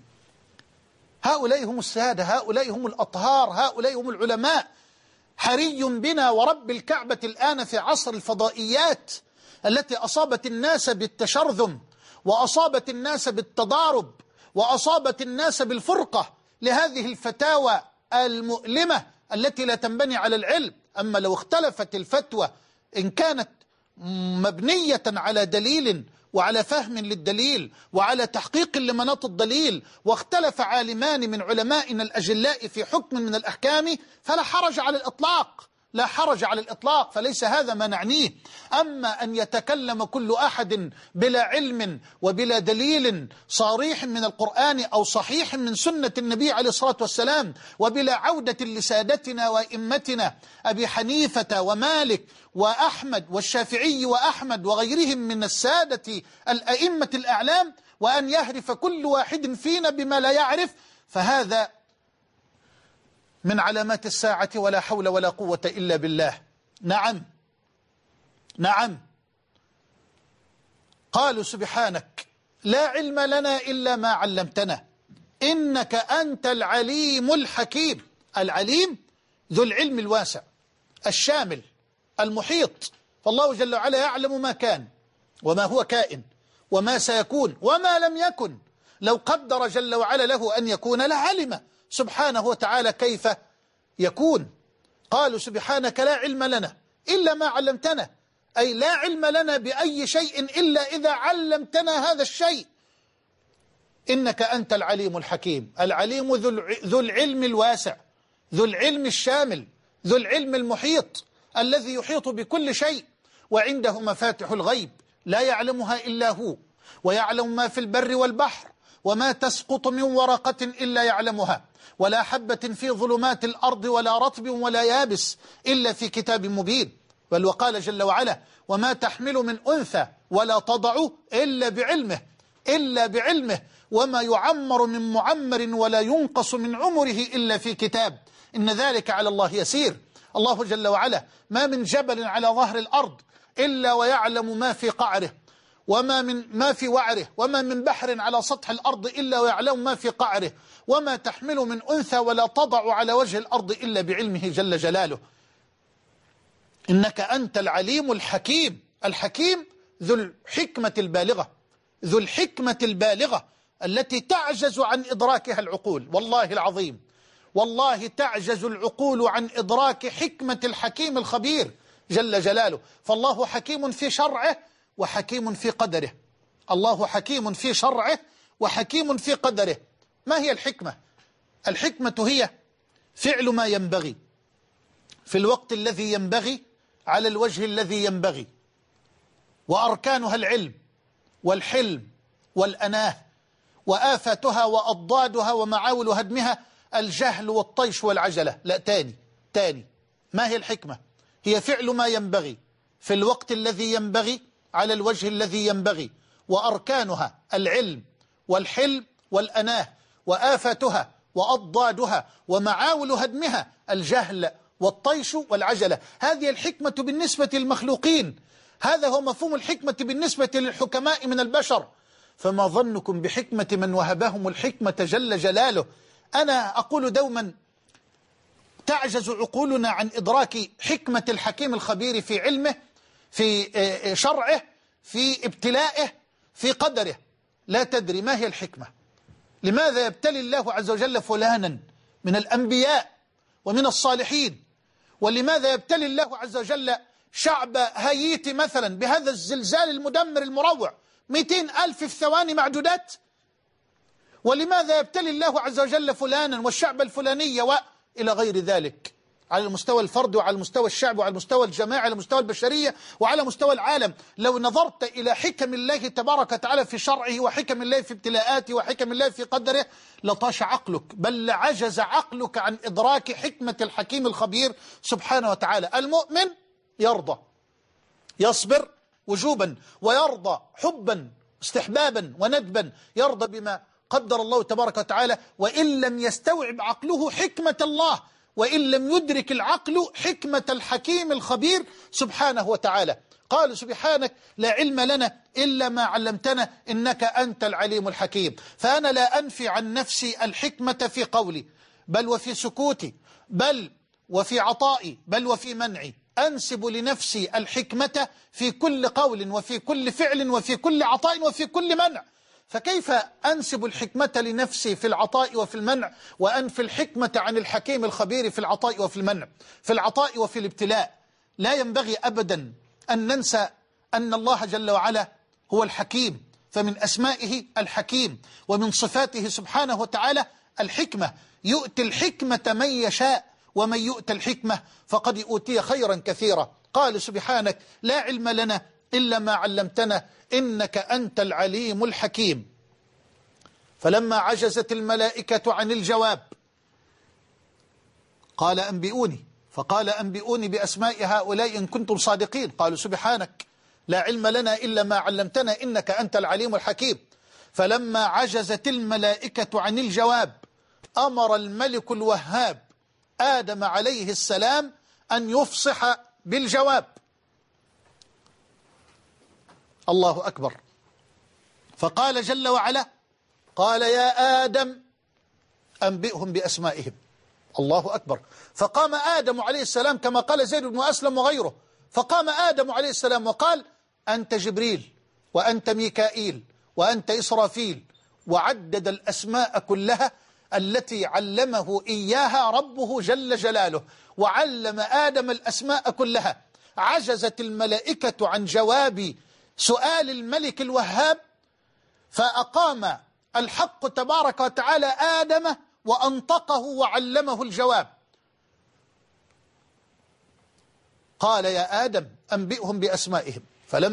هؤلاء هم السادة، هؤلاء هم الأطهار، هؤلاء هم العلماء. حري بنا ورب الكعبة الآن في عصر الفضائيات التي أصابت الناس بالتشرذم وأصابت الناس بالتضارب وأصابت الناس بالفرقة لهذه الفتاوى المؤلمة التي لا تنبني على العلم. أما لو اختلفت الفتوى إن كانت مبنية على دليل وعلى فهم للدليل وعلى تحقيق لمناط الدليل، واختلف عالمان من علمائنا الأجلاء في حكم من الأحكام، فلا حرج على الإطلاق، لا حرج على الإطلاق، فليس هذا ما نعنيه. أما أن يتكلم كل أحد بلا علم وبلا دليل صريح من القرآن أو صحيح من سنة النبي عليه الصلاة والسلام، وبلا عودة لسادتنا وإمتنا أبي حنيفة ومالك وأحمد والشافعي وأحمد وغيرهم من السادة الأئمة الأعلام، وأن يهرف كل واحد فينا بما لا يعرف، فهذا من علامات الساعة، ولا حول ولا قوة إلا بالله. نعم قالوا سبحانك لا علم لنا إلا ما علمتنا إنك أنت العليم الحكيم. العليم ذو العلم الواسع الشامل المحيط، فالله جل وعلا يعلم ما كان وما هو كائن وما سيكون وما لم يكن. لو قدر جل وعلا له أن يكون لعلم سبحانه وتعالى كيف يكون. قالوا سبحانك لا علم لنا إلا ما علمتنا، أي لا علم لنا بأي شيء إلا إذا علمتنا هذا الشيء. إنك أنت العليم الحكيم. العليم ذو العلم الواسع، ذو العلم الشامل، ذو العلم المحيط، الذي يحيط بكل شيء، وعنده مفاتح الغيب لا يعلمها إلا هو، ويعلم ما في البر والبحر، وما تسقط من ورقة إلا يعلمها، ولا حبة في ظلمات الأرض ولا رطب ولا يابس إلا في كتاب مبين. بل وقال جل وعلا وما تحمل من أنثى ولا تضع إلا بعلمه وما يعمر من معمر ولا ينقص من عمره إلا في كتاب إن ذلك على الله يسير. الله جل وعلا ما من جبل على ظهر الأرض إلا ويعلم ما في قعره ما في وعره، وما من بحر على سطح الأرض إلا ويعلم ما في قعره، وما تحمل من أنثى ولا تضع على وجه الأرض إلا بعلمه جل جلاله. إنك أنت العليم الحكيم. الحكيم ذو الحكمة البالغة، ذو الحكمة البالغة التي تعجز عن إدراكها العقول. والله العظيم، والله تعجز العقول عن إدراك حكمة الحكيم الخبير جل جلاله. فالله حكيم في شرعه وحكيم في قدره. الله حكيم في شرعه وحكيم في قدره. ما هي الحكمة؟ الحكمة هي فعل ما ينبغي في الوقت الذي ينبغي على الوجه الذي ينبغي، وأركانها العلم والحلم والأناه، وآفاتها وأضدادها ومعاول هدمها الجهل والطيش والعجلة. لا، تاني ما هي الحكمة؟ هي فعل ما ينبغي في الوقت الذي ينبغي على الوجه الذي ينبغي، وأركانها العلم والحلم والأناه، وآفاتها وأضدادها ومعاول هدمها الجهل والطيش والعجلة. هذه الحكمة بالنسبة للمخلوقين، هذا هو مفهوم الحكمة بالنسبة للحكماء من البشر، فما ظنكم بحكمة من وهبهم الحكمة جل جلاله. أنا أقول دوما تعجز عقولنا عن إدراك حكمة الحكيم الخبير في علمه، في شرعه، في ابتلائه، في قدره. لا تدري ما هي الحكمة. لماذا يبتلي الله عز وجل فلانا من الأنبياء ومن الصالحين، ولماذا يبتلي الله عز وجل شعب هايتي مثلا بهذا الزلزال المدمر المروع 200,000 في ثواني معدودات؟ ولماذا يبتلي الله عز وجل فلانا والشعب الفلاني وإلى غير ذلك، على المستوى الفردي وعلى المستوى الشعب وعلى المستوى الجماعي وعلى مستوى البشرية وعلى مستوى العالم؟ لو نظرت إلى حكم الله تبارك وتعالى في شرعه، وحكم الله في ابتلاءاته، وحكم الله في قدره، لطاش عقلك، بل عجز عقلك عن إدراك حكمة الحكيم الخبير سبحانه وتعالى. المؤمن يرضى، يصبر وجوبا، ويرضى حبا استحبابا وندبا، يرضى بما قدر الله تبارك وتعالى، وإن لم يستوعب عقله حكمة الله، وإن لم يدرك العقل حكمة الحكيم الخبير سبحانه وتعالى. قال سبحانك لا علم لنا إلا ما علمتنا إنك أنت العليم الحكيم. فأنا لا أنفي عن نفسي الحكمة في قولي، بل وفي سكوتي، بل وفي عطائي، بل وفي منعي. أنسب لنفسي الحكمة في كل قول وفي كل فعل وفي كل عطاء وفي كل منع. فكيف أنسب الحكمة لنفسي في العطاء وفي المنع، وأنفي الحكمة عن الحكيم الخبير في العطاء وفي المنع، في العطاء وفي الابتلاء؟ لا ينبغي أبدا أن ننسى أن الله جل وعلا هو الحكيم، فمن أسمائه الحكيم، ومن صفاته سبحانه وتعالى الحكمة. يؤتي الحكمة من يشاء ومن يؤت الحكمة فقد أوتي خيرا كثيرا. قال سبحانك لا علم لنا إلا ما علمتنا إنك أنت العليم الحكيم. فلما عجزت الملائكة عن الجواب قال أنبئوني، فقال أنبئوني بأسماء هؤلاء إن كنتم صادقين. قالوا سبحانك لا علم لنا إلا ما علمتنا إنك أنت العليم الحكيم. فلما عجزت الملائكة عن الجواب أمر الملك الوهاب آدم عليه السلام أن يفصح بالجواب. الله أكبر. فقال جل وعلا قال يا آدم أنبئهم بأسمائهم. الله أكبر. فقام آدم عليه السلام كما قال زيد بن أسلم وغيره، فقام آدم عليه السلام وقال أنت جبريل وأنت ميكائيل وأنت إسرافيل، وعدد الأسماء كلها التي علمه إياها ربه جل جلاله، وعلم آدم الأسماء كلها. عجزت الملائكة عن جواب سؤال الملك الوهاب، فأقام الحق تبارك وتعالى آدم وأنطقه وعلمه الجواب. قال يا آدم أنبئهم بأسمائهم.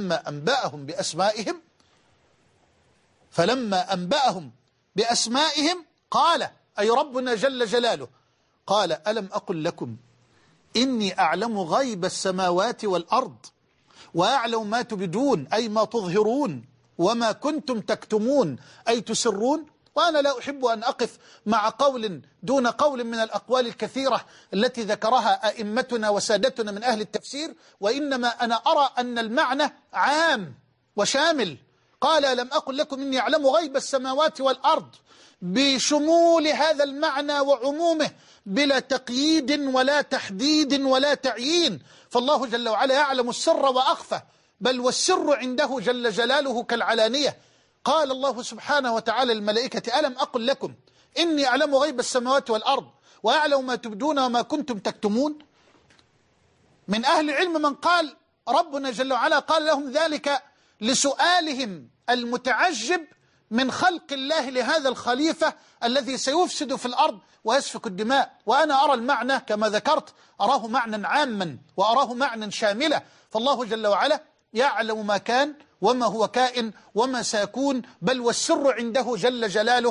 فلما أنبأهم بأسمائهم قال أي ربنا جل جلاله قال ألم أقل لكم إني أعلم غيب السماوات والأرض وأعلم ما تبدون أي ما تظهرون وما كنتم تكتمون أي تسرون. وأنا لا أحب أن أقف مع قول دون قول من الأقوال الكثيرة التي ذكرها أئمتنا وسادتنا من أهل التفسير، وإنما أنا أرى أن المعنى عام وشامل. قال لم أقل لكم إني أعلم غيب السماوات والأرض بشمول هذا المعنى وعمومه بلا تقييد ولا تحديد ولا تعيين. فالله جل وعلا يعلم السر وأخفى، بل والسر عنده جل جلاله كالعلانية. قال الله سبحانه وتعالى للملائكة ألم أقل لكم إني أعلم غيب السماوات والأرض وأعلم ما تبدون وما كنتم تكتمون. من أهل العلم من قال ربنا جل وعلا قال لهم ذلك لسؤالهم المتعجب من خلق الله لهذا الخليفة الذي سيفسد في الأرض ويسفك الدماء. وأنا أرى المعنى كما ذكرت أراه معنى عاما وأراه معنى شاملا. فالله جل وعلا يعلم ما كان وما هو كائن وما سيكون، بل والسر عنده جل جلاله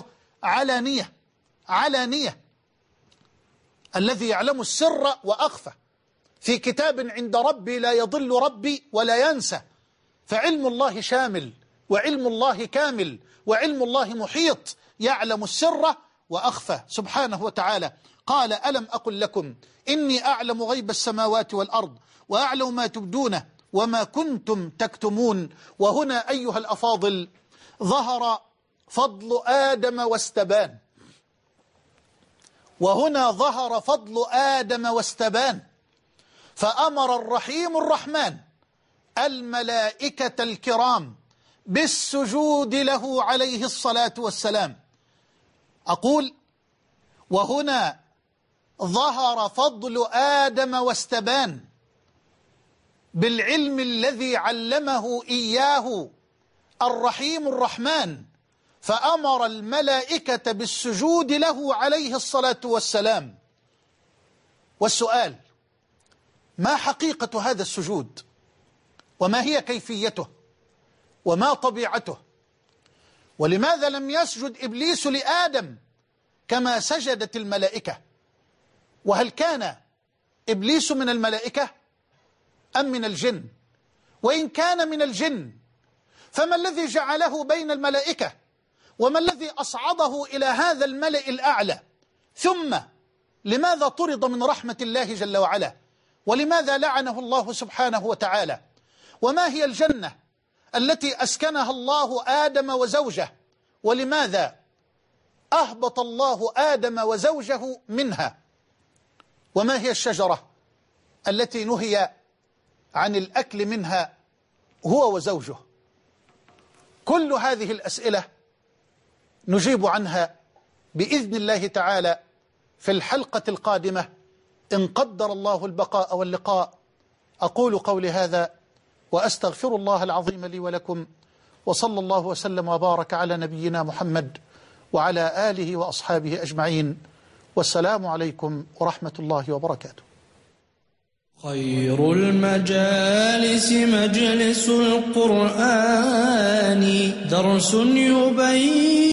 علانية. الذي يعلم السر وأخفى في كتاب عند ربي لا يضل ربي ولا ينسى. فعلم الله شامل وعلم الله كامل وعلم الله محيط، يعلم السر وأخفى سبحانه وتعالى. قال ألم أقل لكم إني أعلم غيب السماوات والأرض وأعلم ما تبدون وما كنتم تكتمون. وهنا أيها الأفاضل ظهر فضل آدم واستبان، فأمر الرحيم الرحمن الملائكة الكرام بالسجود له عليه الصلاة والسلام. أقول وهنا ظهر فضل آدم واستبان بالعلم الذي علمه إياه الرحيم الرحمن، فأمر الملائكة بالسجود له عليه الصلاة والسلام. والسؤال ما حقيقة هذا السجود وما هي كيفيته وما طبيعته؟ ولماذا لم يسجد إبليس لآدم كما سجدت الملائكة؟ وهل كان إبليس من الملائكة أم من الجن؟ وإن كان من الجن فما الذي جعله بين الملائكة؟ وما الذي أصعده إلى هذا الملأ الأعلى؟ ثم لماذا طرد من رحمة الله جل وعلا؟ ولماذا لعنه الله سبحانه وتعالى؟ وما هي الجنة التي أسكنها الله آدم وزوجه؟ ولماذا أهبط الله آدم وزوجه منها؟ وما هي الشجرة التي نهي عن الأكل منها هو وزوجه؟ كل هذه الأسئلة نجيب عنها بإذن الله تعالى في الحلقة القادمة إن قدر الله البقاء واللقاء. أقول قولي هذا وأستغفر الله العظيم لي ولكم، وصلى الله وسلم وبارك على نبينا محمد وعلى آله وأصحابه أجمعين، والسلام عليكم ورحمة الله وبركاته. خير المجالس مجلس القرآن، درس يبين